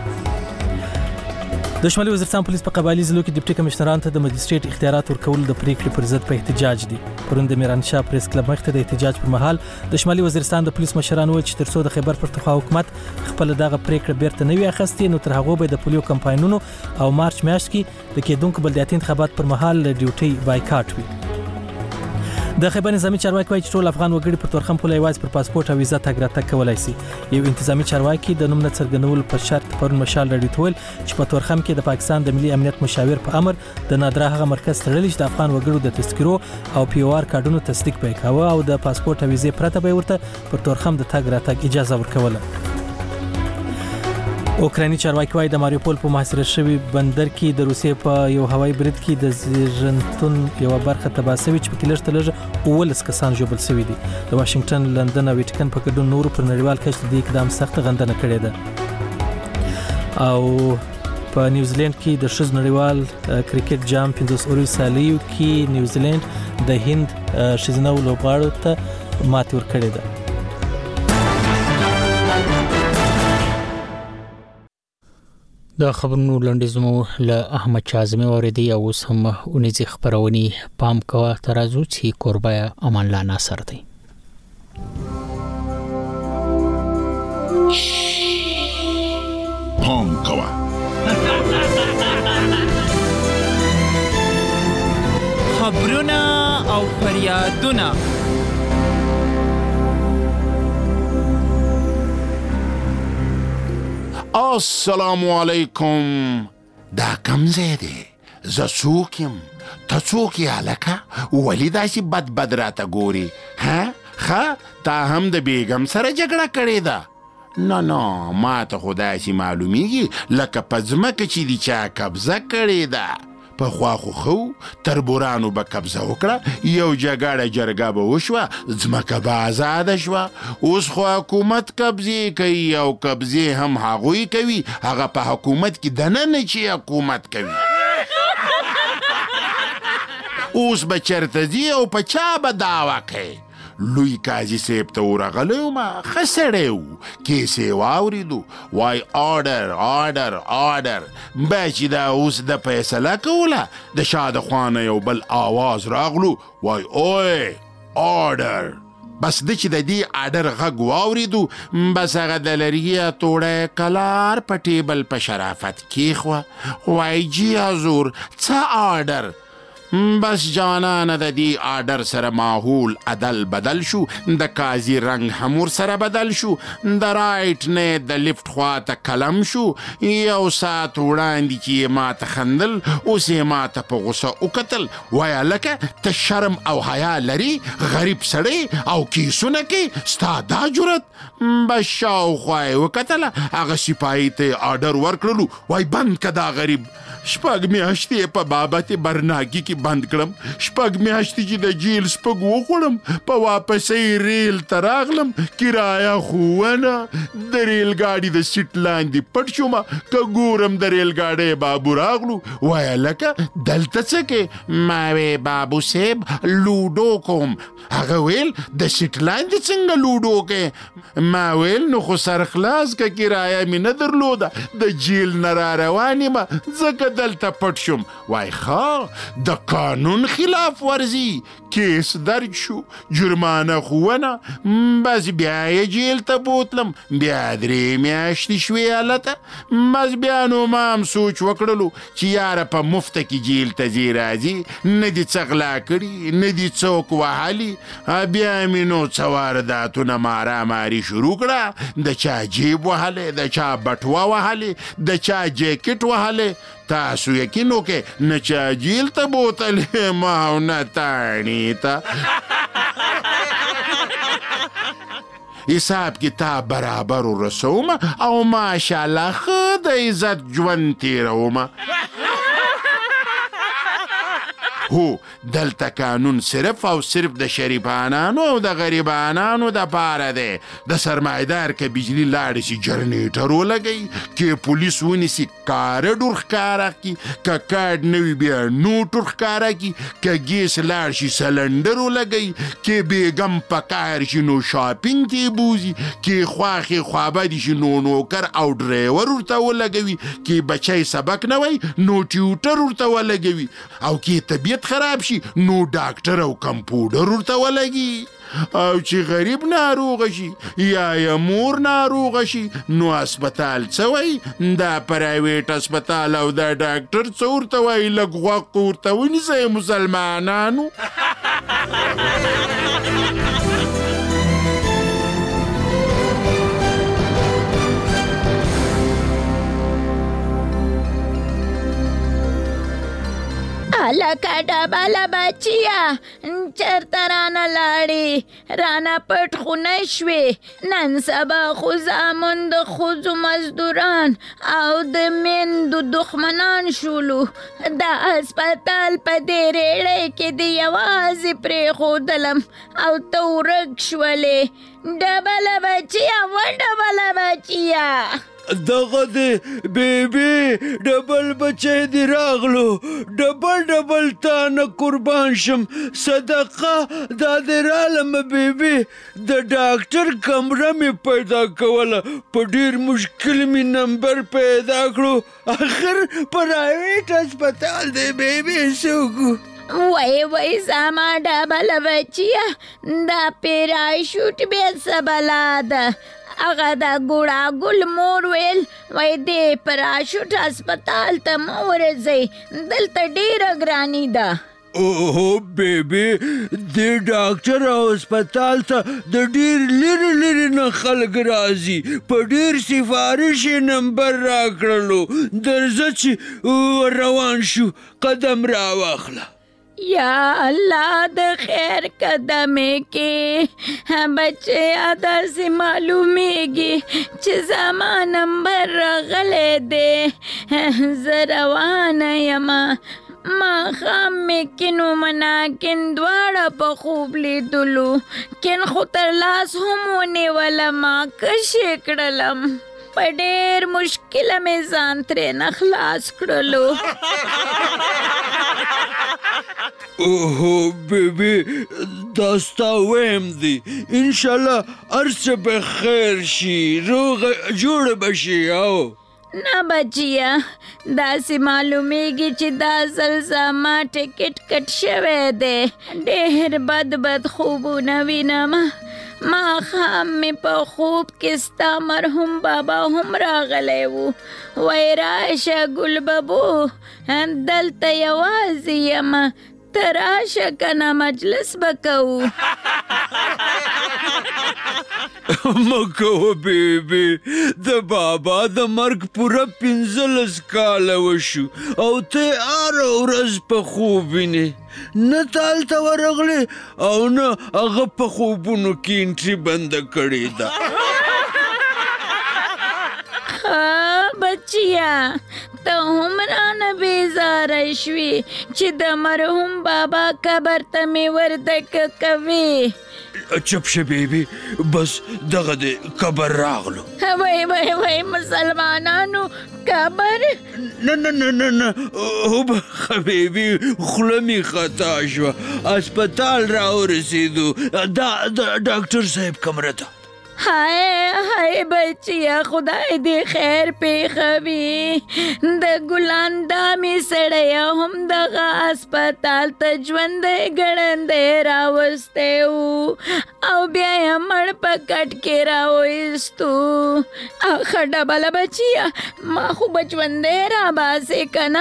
د شمالي وزیرستان پولیس په قبایلی ضلعو کې ډیپټي کمشنرانو ته د مجستریټ اختیارات ورکول د پریکړې پر ضد په احتجاج دي. پرون د میرانشاه پریس کلب مخ ته د احتجاج پر مهال د شمالي وزیرستان د پولیس مشرانو وویل چې ترڅو د خیبر پختونخوا حکومت خپل دغه پریکړه بیرته نه وي اخیستې نو تر هغه به د پولیو کمپاینونو او مارچ میاشت کې د کېدونکو بلدیاتي انتخابات پر مهال ډیوټي بایکاټ وي. د خیبر نظامی چارواکي وايي چې ټول افغان وګړي په تورخم پوله یوازې پر پاسپورت او ویزا تګ راتګ کولای شي. یو انتظامی چارواکي د نوم نه څرګندولو په شرط پرون مشال راډیو ته ویل چې په تورخم کې د پاکستان د ملي امنیت مشاور په امر د نادره هغه مرکز تړلی چې د افغان وګړو د تذکرو او پی او آر کارډونو تصدیق وکاوه او د پاسپورت او ویزې پرته به ورته پر تورخم د تګ راتګ اجازه ورکوله. اوکرایني چارواکي وايي د ماریوپول په محاصره شوی بندر کې د روسیې په یو هوایي برید کې د زیرنتون یو برخه تباه شوې چې په کې لږ تر 19 کسان ژوبل شوي دي. د واشنگټن، لندن او ویټیکن په ګډون نورو پر نړیوال کچه د اقدام سخت غندنه کړې ده. او په نیوزیلند کې د ښځو نړیوال کرکټ جام 15 اوري سالیو کې نیوزیلند د هند ښځینه لوبغاړو ته ماتې ورکړې ده. د خبرونو لنډیزمو له احمد چازمي اوریدي او سم اونیزي خبرونی پام کوه ترازو چې قربایا امان الله ناصر دی. پام کوه خبرونه او فریادونه السلام علیکم. دا کم زیده ز څوکم ته څوک یې هلکه ولې داسې بد راته ګوري؟ ښه تا هم د بیګم سره جګړه کړې ده؟ نه ما ته خو داسې معلومیږي لکه په ځمکه چې د چا قبضه کړې ده. پخوا خو خو تربورانو به قبضه وکړه، یو جرګه به وشوه، ځمکه به آزاده شوه. اوس خو حکومت قبضې کوي او قبضې هم هغوی کوي هغه په حکومت کې دننه چې حکومت کوي. اوس به چرته ځي او په چا به دعوه کوي؟ لوی قاضي صاحب ته ورغلی وم، ښه سړی و، کیسې واورېدو، وای آرډر به چې دا اوس د فیصله کوله د شا د خوا نه یو بل آواز راغلو، وای اوی آرډر. بس د چې د دې آرډر غږ واورېدو بس هغه د لرګي توړی کلار په ټیبل په شرافت کېښوه، وای جی حضور څه آرډر؟ بس جانانه د دې آرډر سره ماحول عدل بدل شو، د قاضي رنگ هم ورسره بدل شو، د رایټ نه د لیفت خوا ته کلم شو. یو ساعت وړاندې چې یې ما ته خندل اوس یې ما ته په غوسه وکتل، وایه لکه ته شرم او حیا لري غریب سړی او کیسونه کې ستا دا جرت؟ بس شاوخوا یې وکتله، هغه سپاهي ته یې آرډر ورکړلو، وای بند که دا غریب. 6 میاشتې په بابت برناکي کې بند کړم، 6 میاشتې چې د جیل سپږ وخوړم، په واپسۍ ریل ته راغلم، کرایه خو ونه، د ریل ګاډي د سیټ لاندې پټ شوم، که ګورم د ریل ګاډۍ بابو راغلو، وایه لکه دلته څه کې؟ ما وی بابو صاحب لوډو کوم. هغه ویل د سیټ لاندې څنګه لوډو کې؟ ما ویل نو خو سرخلاص که کرایه مې نه درلوده د جیل نه را روان یم ځکه دلته پټ شم. وای ښه د قانون خلاف ورزي کیس درج شو، جرمانه خو ونه، بس بیا یې جیل ته بوتلم، بیا 3 میاشتې شوې هلته. بس بیا نو ما هم سوچ وکړلو چې یاره په مفته کې جیل ته ځي راځي، نه دي څه غلا کړي نه دي څوک وهلي. بیا مې نو څه وارداتونه ماراماري شروع کړه، د چا جیب وهلی، د چا بټوه وهلی، د چا جیکټ وهلی. تاسو یقین وکړئ نه چاجیل ته بوتلې ما او نه تاڼې ته حساب کتاب برابر ورسوم او ماشاءالله ښه د عزت ژوند تېروم. هو دلته قانون صرف او صرف د شریفانانو او د غریبانانو د پاره دی. د سرمایدار که بجلی لاړ شي جنریټر ولګوي، که پولیس ونیسي کارډ ورښکاره کړي، که کارډ نه وي بیا نوټ ورښکاره کړي، که ګیس لاړ شي سلنډر ولګوي، که بیګم په کار شي نو شاپینګ ته یې بوځي، که خواښې خوابدي شي نو نوکر او ډرایور ورته ولګوي، که بچی سبق نه وی نو ټیوټر ورته ولګوي، او که طبیعت خراب شي نو ډاکټر او کمپوډر ورته ولګي، او چې غریب ناروغه شي یا مور ناروغه شي نو هسپتال څه وایي؟ دا پرایویټ هسپتال او دا ډاکټر څه ورته وایي؟ لږ غوږ ورته ونیسئ مسلمانانو. لکه ډبله بچیه چرته رانه لاړې، رانه پټ خو نه شوې. نن سبا خو زامن د ښځو مزدوران او د میندو دښمنان شولو. د هسپتال په دې ریړۍ کې د یوازې پرېښودلم او ته ورک شولې. ډبله بچیه و ډبله بچیه. دغه دی بیبي ډبل بچی دی راغلو، ډبل تا نه قربان شم، صدقه دا دی رالم بیبي. د ډاکټر کمره مې پیدا کوله، په ډیر مشکل مې نمبر پیدا کړو، اخر پرایویټ هسپتال دی بیبي. څوک وای زما ډبله بچیه، دا پیراشوټ بیا څه بلا ده؟ هغه د ګوړاګل مور ویل وای دې پراشوټ هسپتال ته مه ورځئ، دلته ډېره ګراني ده. اوه بیبي دې ډاکټر او هسپتال ته د ډېر لرې نه خلک راځي، په ډېر سفارش یې نمبر راکړلو، درځه چې روان شو، قدم راواخله. یا الله د خیر قدمې کې بچیا داسې معلومیږي چې زما نمبر راغلی دی، زه روانه یمه. ماښام مې کین و مناکن دواړه په خوب لیدلو، کین خو تر لاس هم ونیولم، کشې کړلم، په ډېر مشکله مې ځان ترېنه خلاص کړلو. اوهو بیبي دا ستا ویم دی، انشاءالله هر څه به خیر شي، روغه جوړه به شي. او نه بچیه، داسې معلومیږي چې دا ځل زما ټکټ کټ شوی دی، ډېر بد خوبونه وینم. ماښام مې په خوب کې ستا مرحوم بابا هم راغلی و، وای راشه ګل ببو دلته یوازې یم، ته راشه کنه مجلس به کوو. مه کوه بیبي، د بابا د مرګ پوره 15 کاله وشو او ته هره ورځ په خوب وینې، نه ته هلته ورغلې او نه هغه په خوبونو کې انټري بنده کړې ده. بچیا ته هم رانه بیزاره شوې چې د مرحوم بابا قبر ته مې وردک کوې. چپ شه بیبي، بس دغه د قبر راغلو. وای مسلمانانو قبر؟ نه وبخه بیبي، خوله مې خطا شوه، هسپتال راورسېدو، دا ډاکټر صاحب کمره ده. هاي بچیا خدای دې خیر پیښوي، د ګلان دامې سړی هم دغه هسپتال ته ژوندی ګړندی راوستی و او بیا یې مړ په کټ کې راویستو. ښه ډبله بچیا ما خو به ژوندی راباسې که نه؟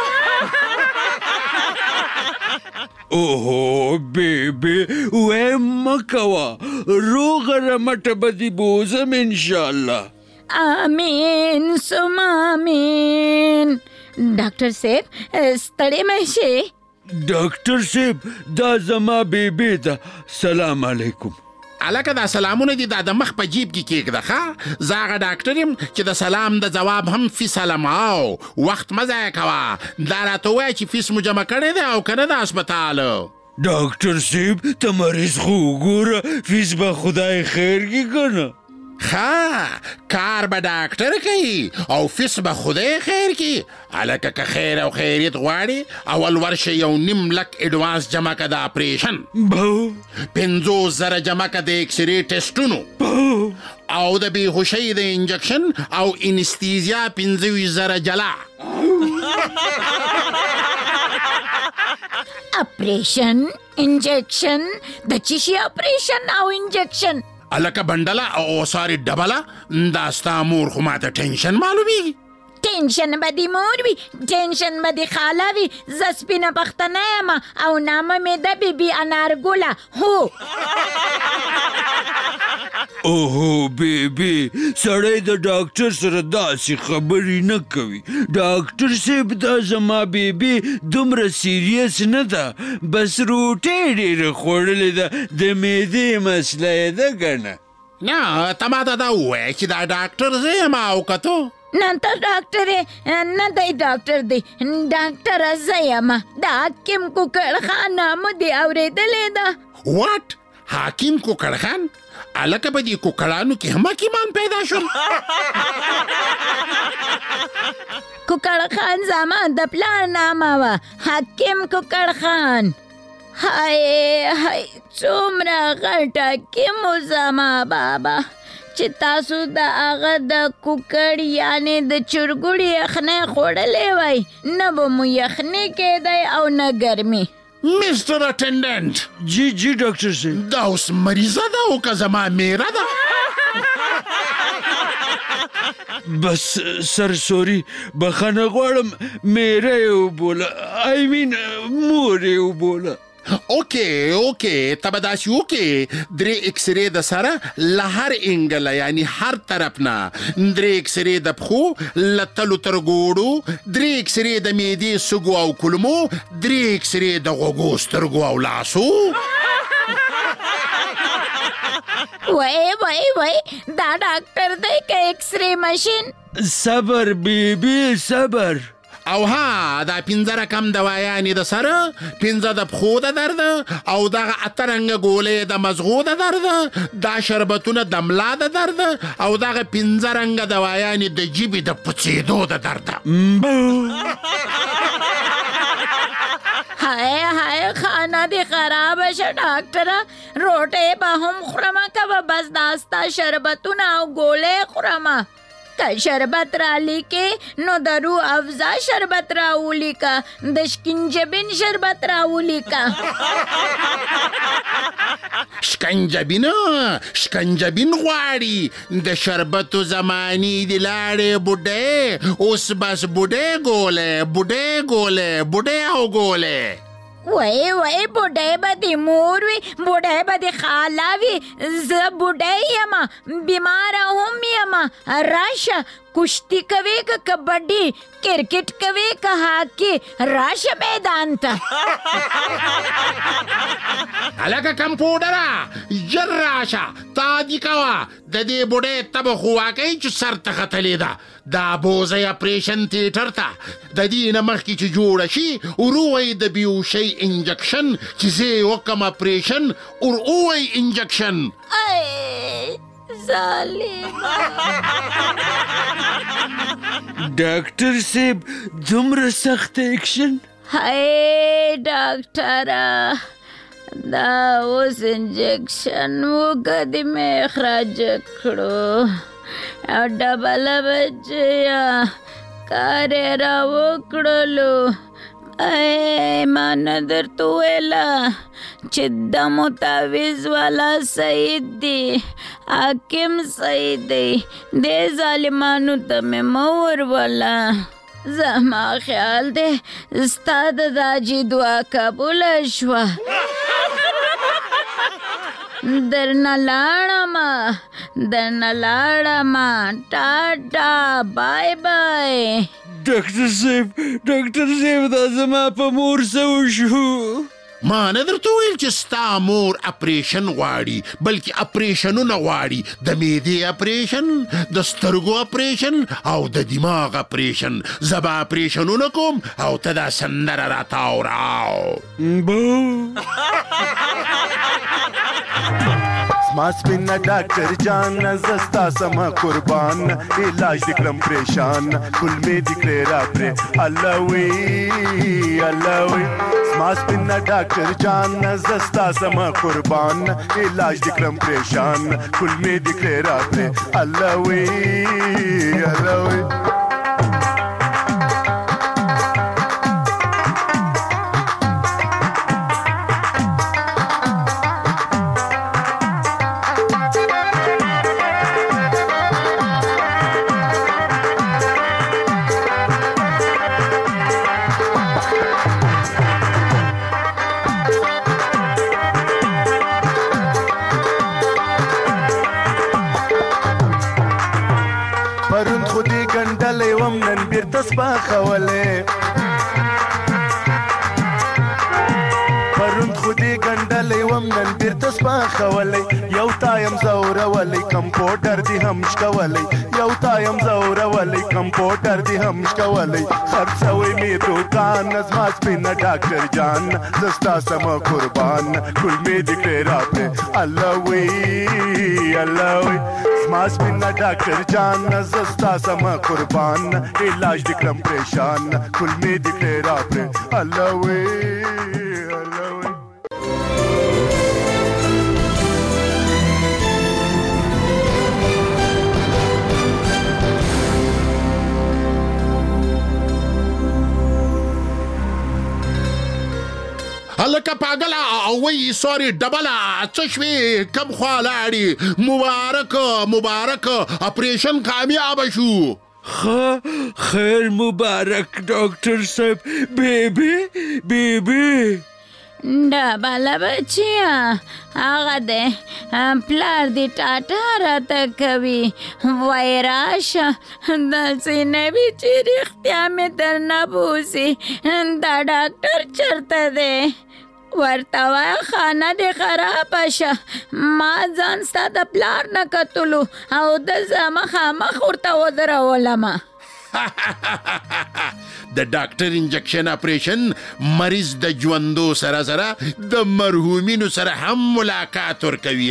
اوهو بیبي وی مه کوه، روغه رمټه به دې بوځم انشاءالله. آمین ثم آمین. ډاکټر صاحب ستړی مه شئ. ډاکټر صاحب دا زما بیبي ده. سلام علیکم. الکه دا سلامونه دي دا د مخ په جیب کې کېږده ښه. زه هغه ډاکټر یم چې د سلام د جواب هم فیس علماو. وخت مه ضایع کوه. دا راته ووایه چې فیس مو جمع کړی دی او که نه د هسپتال. ډاکټر صاحب ته مریض خو وګوره، فیس به خدای خیر کړي که نه. کار به ډاکټر کوي او فیس به خدای خیر کړي. هلکه که خیر او خیریت غواړي اول ورشه 1.5 لک اډوانس جمع که د اپریشن، 50,000 جمع که د اکسرې ټیسټونو او د بېهوشۍ د انجکشن او انستیزیا 25,000 جلا. اپریشن انجکشن د چی شي؟ اپریشن او انجکشن الکه بندله او ساری ډبله. دا ستا مور خو ماته ټینشن معلومیږي. ټینشن به دې مور وي، ټینشن به دې خاله وي. زه سپینه پښتنه یم او نامه مې ده بیبي انارګله. هو اوهو بیبي، سړی د ډاکټر سره داسې خبرې نه کوي. ډاکټر صاحب دا زما بیبي دومره سیریس نه ده، بس روټۍ ډېره خوړلې ده، د معدې مسله یې ده که نه. نه ته ماته دا ووایه چې دا ډاکټر زه یم او که تو؟ نه ته ډاکټر یې نه دی ډاکټر دی. ډاکټره زه یم. د حکیم کوکړ خان نامه دې اورېدلې ده؟ واټ؟ حکیم کوکړ خان؟ الکه په دې کوکړانو کې هم حکیمان پیدا شول. کوکړ خان زما د پلار نامه وه، حکیم کوکړ خان. هاي څومره غټ حکیم و زما بابا چې تاسو د هغه د کوکړ یعنې د چرګوړي یخنۍ خوړلی وای. نه به مو یخني کېدی او نه ګرمي. مستر اټنډنټ. جی ډاکټر صاحب. دا اوس مریضه ده او که زما میره ده؟ بس سر سوري بخښنه غواړم، میره یې وبوله، آی مین مور یې وبوله. اوکې ته به داسې وکې 3 اکسرې د سره له هر انګله یعنی هر طرف نه، 3 اکسرې د پښو له تلو تر ګوړو، 3 اکسرې د معدې سږو او کولمو، 3 اکسرې د غوږو سترګو او لاسو. وای دا ډاکټر دی که اکسرې ماشین؟ صبر بیبي صبر. او دا 5 رقم دوايانې د سره، 5 د پښو د درد او دغه 8 رنګه ګولې د مزغو د درد، دا شربتونه د ملا د درد او دغه 5 رنګه دوايانې د جیبې د پڅېدو د درد. هاي خانه دې خرابه شه ډاکټره. روټۍ به هم خورمه که به بس داستا شربتونه او ګولې خورمه؟ که شربت را لیکې نو د روح افزا شربت را ولیکه، د شکنجبین شربت را ولیکه. شکنجبین غواړي د شربتو زمانی دی لاړې بوډۍ، اوس بس بوډۍ ګولې او ګولې. وای بوډۍ به دې مور وي، بوډۍ به دې خاله وي. زه بوډۍ یم، بیماره هم یم. راشه کشتی کوي که کبډي، کرکټ کوي که هاکي، راشه میدان ته. هلکه کمپوډره ژر راشه، تادي کوه. د دې بوډۍ تبه خو واقعي چې سر ته ختلې ده. دا بوځئ اپریشن تیټر ته د دې نه مخکې چې جوړه شي ورووئ د بیهوشۍ انجکشن، چې زه یې وکړم اپریشن ورووئ انجکشن. ظالمه ډاکټر صاحب دومره سخت اکشن؟ هاي ډاکټره دا اوس انجکشن وګدې مې اخراج کړو او ډبله بچیا کار یې راوکړلو. ما نه درته ویله چې د متاویز والا سید دی، حاکم سید دی. دې ظالمانو ته مې مه وروله. زما خیال دی ستا د داجي دعا قبوله شوه. درنه لاړم ټاټا بای بای. ډاکټر صاحب دا زما په مور څه وشو؟ ما نه درته ویل چې ستا مور اپریشن غواړي بلکې اپریشنونه غواړي د معدې اپریشن د سترګو اپریشن او د دماغ اپریشن زه به اپریشنونه کوم او ته دا سندره راته اوراو زما سپینه ډاکټر جان زه ستا سمه قربان علاج دې کړم پریشان کل مې دې کړې راپرې الله وی زما سپینه ډاکټر جان زه ستا سمه قربان علاج دې کړم پریشان کل مې دې کړې راپرې الله وی پرون خو دې ګنډلې وم نن بیرته سپاخولی یو تایم زورولی کمپوټر دې هم شکولی یو تایم زورولی کمپوټر دې هم شکولی خرڅوی مې دوکان زما سپینه ډاکټر جان زه ستا سمه قربان ټول مې دې کړې راپرې الله وی زما سپینه ډاکټر جان زه ستا سمه قربان علاج دې کړم پریشان ټول مې دې کړې راپرې الله وی هلکه پاگله وی سوري ډبله څه شوې کم خوا لاړې مبارک اپریشن کامیاب شو خیر مبارک ډاکټر صاحب بیبي ډبله بچیا هغه دی پلار دې ټاټا راته کوي وای راشه داسې نه وي چې رښتیا مې درنه بوسي دا ډاکټر چېرته دی ورته وایه خانه دې خرابه شه ما ځان ستا د پلار نه کتلو او د زه مخامخ ورته ودرولمه د ډاکټر انجکشن اپریشن مریض د ژوندو سره سره د مرحومینو سره هم ملاقات ورکوي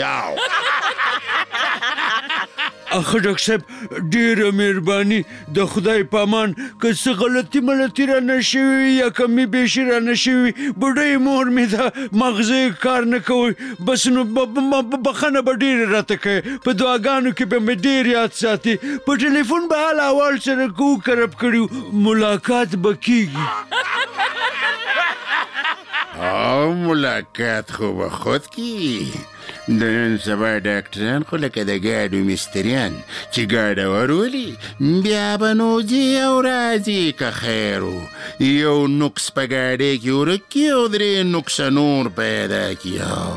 اخه ډاکټر صاحب ډېره مهرباني د خدای په امان که څه غلطي رانه شوي یا کمې بیشي رانه شوي بوډۍ مور مې ده مغزه کار نه کوي بس نو بخښنه به ډېرې راته کوي په دعاګانو کې به مې ډېر یاد ساتي په ټلیفون به حال احوال سره وکرب کړي ملاقات به کېږي ملاقات خو به خود کی د نن سبا ډاکټران خو لکه د ګاډو مستریان چې ګاډه ورولي بیا به نو ځي او راځي که خیر و یو نقص په ګاډۍ کې ورک کي او درې نقصه نور پیدا کي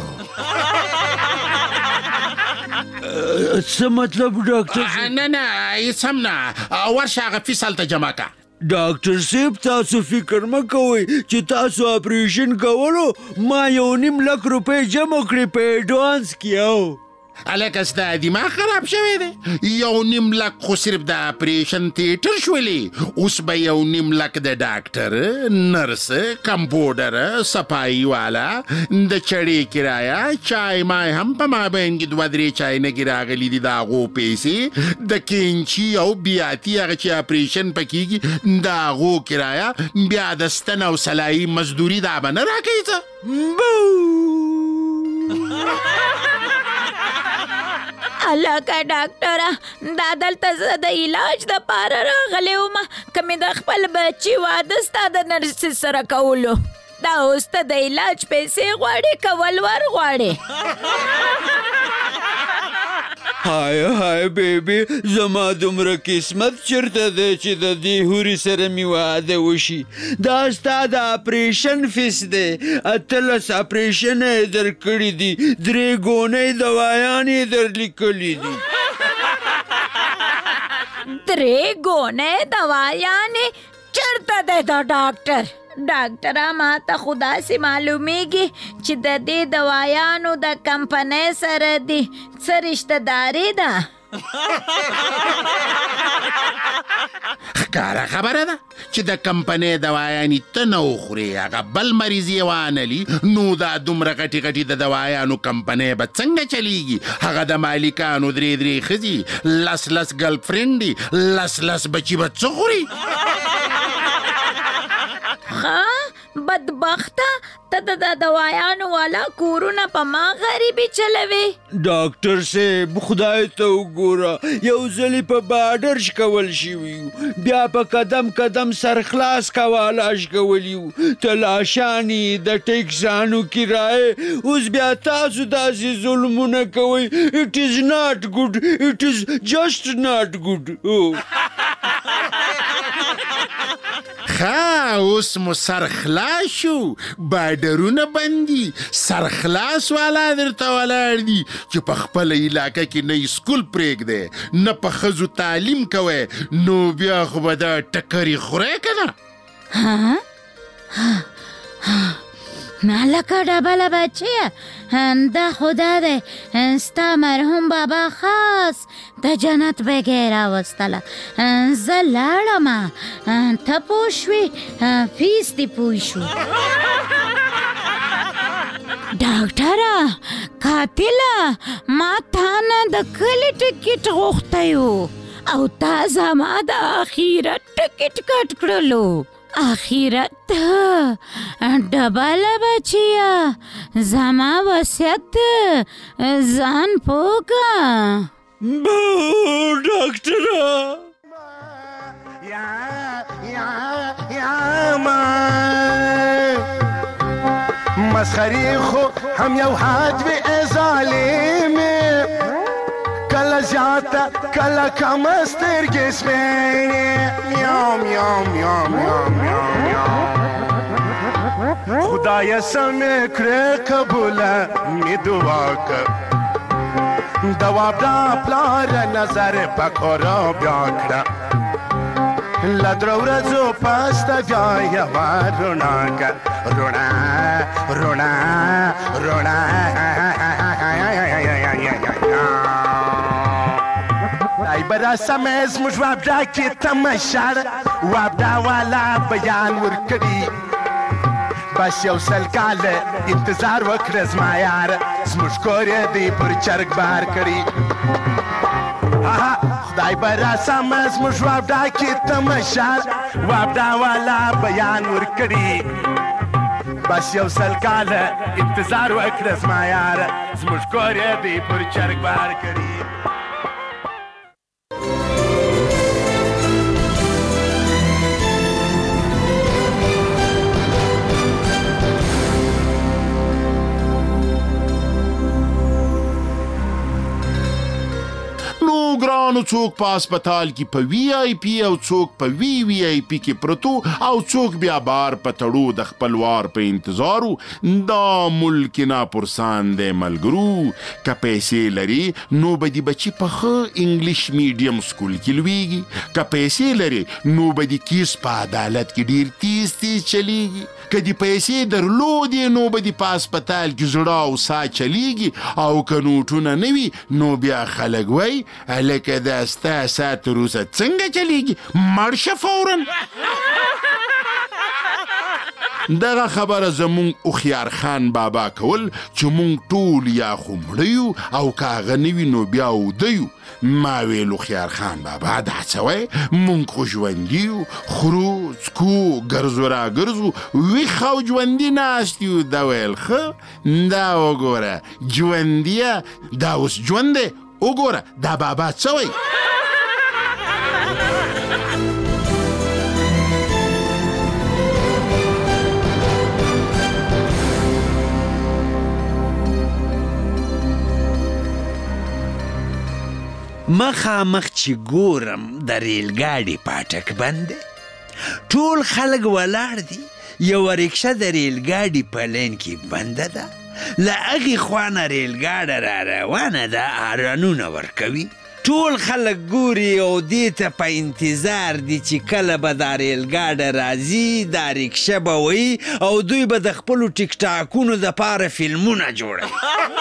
څه مطلب ډاکټر نه هېڅ هم نه ورشه هغه فیس هلته جمع که ډاکټر صاحب تاسو فکر مه کوئ چې تاسو اپریشن کولو ما 1.5 لک روپۍ جمع کړې په ایډوانس کې هلکه ستا دماغ خراب شوی دی 1.5 لک خو صرف د اپریشن تیټر شولې اوس به 1.5 لک د ډاکټر نرس کمپوډر صفایي والا د چړې کرایه چای مای هم په مابین کې 2-3 چاینکې راغلي دي د هغو پیسې د کینچي او بیاتي هغه چې اپریشن په کېږي د هغو کرایه بیا د ستن او سلایي مزدوري دا به نه راکوي څه هلکه ډاکټره دا دلته زه د علاج دپاره راغلی وم که مې د خپل بچي واده ستا د نرسې سره کولو دا اوس ته د علاج پیسې غواړې که ولور غواړې هاي بیبي زما دومره قسمت چېرته دی چې د دې هورې سره مې واده وشي دا ستا د اپریشن فیس دی 18 اپریشنه یې درکړي دي 3 ګونۍ دوایانې یې درلیکلي دي 3 ګونۍ دوايانې چرته دی دا ډاکټره ما ته خو داسې معلومیږي چې د دې دوایانو د کمپنۍ سره دې څه رشته داري ده. ښکاره خبره ده چې د کمپنۍ دوايانې ته نه وخورې هغه بل مریض یې وانلي نو دا دومره غټې غټې د دوايانو کمپنۍ به څنګه چلیږي؟ هغه د مالکانو 3 ښځې 10 ګرل فرینډې 10 بچي به څه خوري؟ ها بدبخته ته د دوایانو والا کورونه په ما غریبي چلوي. ډاکټر صاحب خدای ته وګوره یو ځلې په بارډر شکول شوي بیا په قدم سرخلاص کوالاش کولی وو تلاشانې د ټیکسانو کرایې اوس بیا تاسو داسې ظلمونه کوئ. It is not good. It is just not good. اوس مو سرخلاص شو بارډرونه بندي سرخلاص والا درته ولاړ دي چې په خپله علاقه کې نه سکول پرېږدی نه په ښځو تعلیم کوئ نو بیا خو به دا ټکرې خورئ که نه؟ لکه ډبله بچیه دا خدا دی ستا مرحوم بابا خاص د جنت بګۍ راوستله زه لاړم ته پوه شوې فیس دې پوه شو. ډاکټره قاتله ما تا نه د کلي ټکټ غوښتی و او تا زما د اخرت ټکټ کټ کړلو. اخرت ډبله بچیه زما وصیت ځان پوکه. ډاکټره مسخري خو هم یو حد وي ظالمې کله زیاته کله کمه سترګې سپینې میاو میاو میاو میاو میاو خدایه سمې کړې قبوله مې دعا که دوا بیا پلار نظر په کورو بیا کړه له درو ورځو پسته بیا یوه رڼا که رڼا رڼا رڼا ای براسمه زموږ وابډا کې تمشاړ وابډا والا بیان ورکړي بس یو سل کاله انتظار وکړه زما یار زموږ کور یې دی پر چرګ بار کړي. خدای براسمه زموږ وابډا کې تمشاړ وابډا والا بیان ورکړي بس یو سل کاله انتظار وکړه زما یار زموږ کور یې دی پر چرګ بار کړي. ګرانو څوک په هسپتال کې په وی آی پی او څوک په وی آی پی کې پرتو او څوک بیا بار په تړو د خپل وار په انتظارو. دا ملک ناپرسان دی ملګرو که پیسې لري نو به دې بچي په ښه انګلیش میډیم سکول کې لویږي که پیسې لري نو به دې کیس په عدالت کې ډیر تیز چلیږي که دې پیسې درلودې نو به دې په هسپتال کې زړه او ساه چلیږي او که نوټونه نه وي نو بیا خلک وایي لکه دا ستا ساه تر اوسه څنګه چلیږي مړ شه فوراً. دغه خبره زمونږ هوښیار خان بابا کول چې مونږ ټول یا خو مړه یو او که هغه نه وي نو بیا اوده یو. ما ویل هوښیار خان بابا دا څه وایې مونږ خو ژوندي یو خورو څکو ګرځو راګرځو ویښ او ژوندي ناست یو. دا ویل ښه دا وګوره ژوندیه دا اوس ژوند دی وګوره دا بابا څه وایي. مخامخ چې ګورم د ریلګاډي پاټک بند دی ټول خلک ولاړ دي یوه رکشه د ریلګاډي په لین کې بنده ده له هغې خوا نه ریلګاډه را روانه ده هارنونه ورکوي ټول خلک ګوري او دې ته په انتظار دي چې کله به دا ریلګاډه راځي دا رکشه به وي او دوی به د خپلو ټیک ټاکونو دپاره فلمونه جوړوي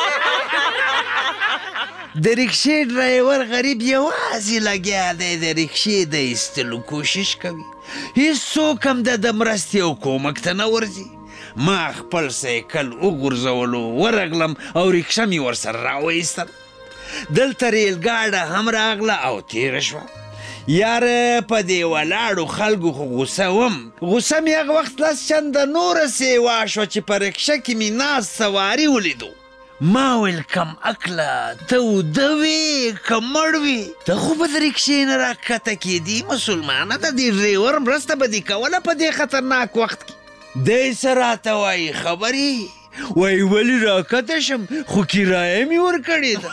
د رکشې ډرایور غریب یوازې لګیا دی د رکشې د ایستلو کوشش کوي هیڅوک هم د مرستې او کومک ته نه ورځي ما خپل سایکل وغورځولو ورغلم او رکشه مې ورسره راوایستل دلته ریلګاډه هم راغله او تیره شوه یاره په دې ولاړو خلکو خو غوسه وم غوسه مې هغه وخت لس چنده نوره سیوا شوه چې په رکشه کې مې ناست سواري ولیدو ما ویل کم عقله ته وده وې که مړ وې ته خو به د رکشې نه راکښته کېدي مسلمانه د دې ډریور مرسته به دې کوله په دې خطرناک وخت کې دی څه راته وایي خبرې وایي ولې راکښته شم خو کرایه مې ورکړې ده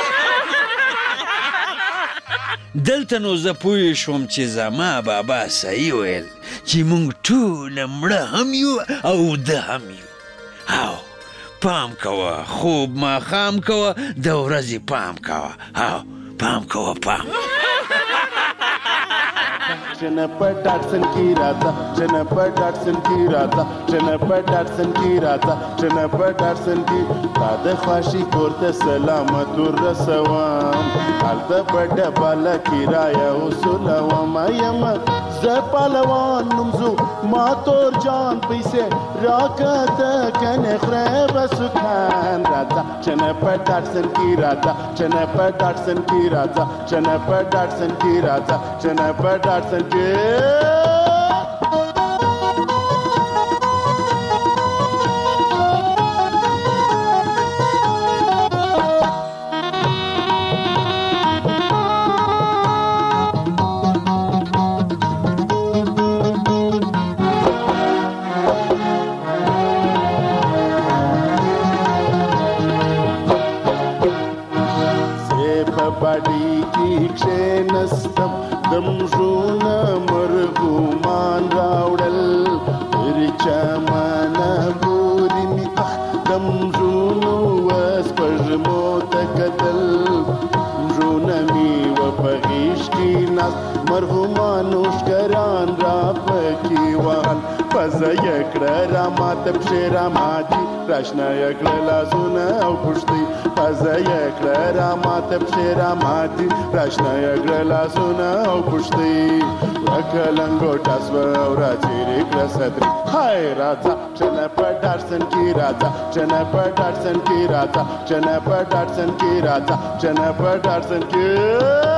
دلته نو زه پوه شوم چې زما بابا صحیح ویل چې موږ ټوله مړه هم یو او ده هم یو او پام کوه خوب ماښام کوه د ورځې پام کوه او پام کوه پام Jennifer Dodson की राजा Jennifer Dodson की राजा Jennifer Dodson की राजा Jennifer Dodson की दादा ख्वाशी कोरते सलामत रसवाम हालत बड़ बाला किराया उसुलवाम आयम زپالوان نمزو ما تور جان پیسه راکت کنه خراب سکان راتا Jennifer Dodson کی راتا Jennifer Dodson کی راتا Jennifer Dodson کی راتا Jennifer Dodson की बड़ी की क्षेनस्तम दमजून मरगुमान रावडल रिचमान बुरिनी दमजून वस्पजमो तकदल जूनमी वपगिश की नास मरगुमानुश करान रापकीवान फजयकड़ रामात बशेरामाती راشنایکړه لاسونه او پښتۍ فزایکړه رامات بشراماتي راشنایکړه لاسونه او پښتۍ وکلنګوټه سوه او راچیرې کړه صدرې های راځه Jennifer Dodson کی راځه Jennifer Dodson کی راځه Jennifer Dodson کی راځه Jennifer Dodson کی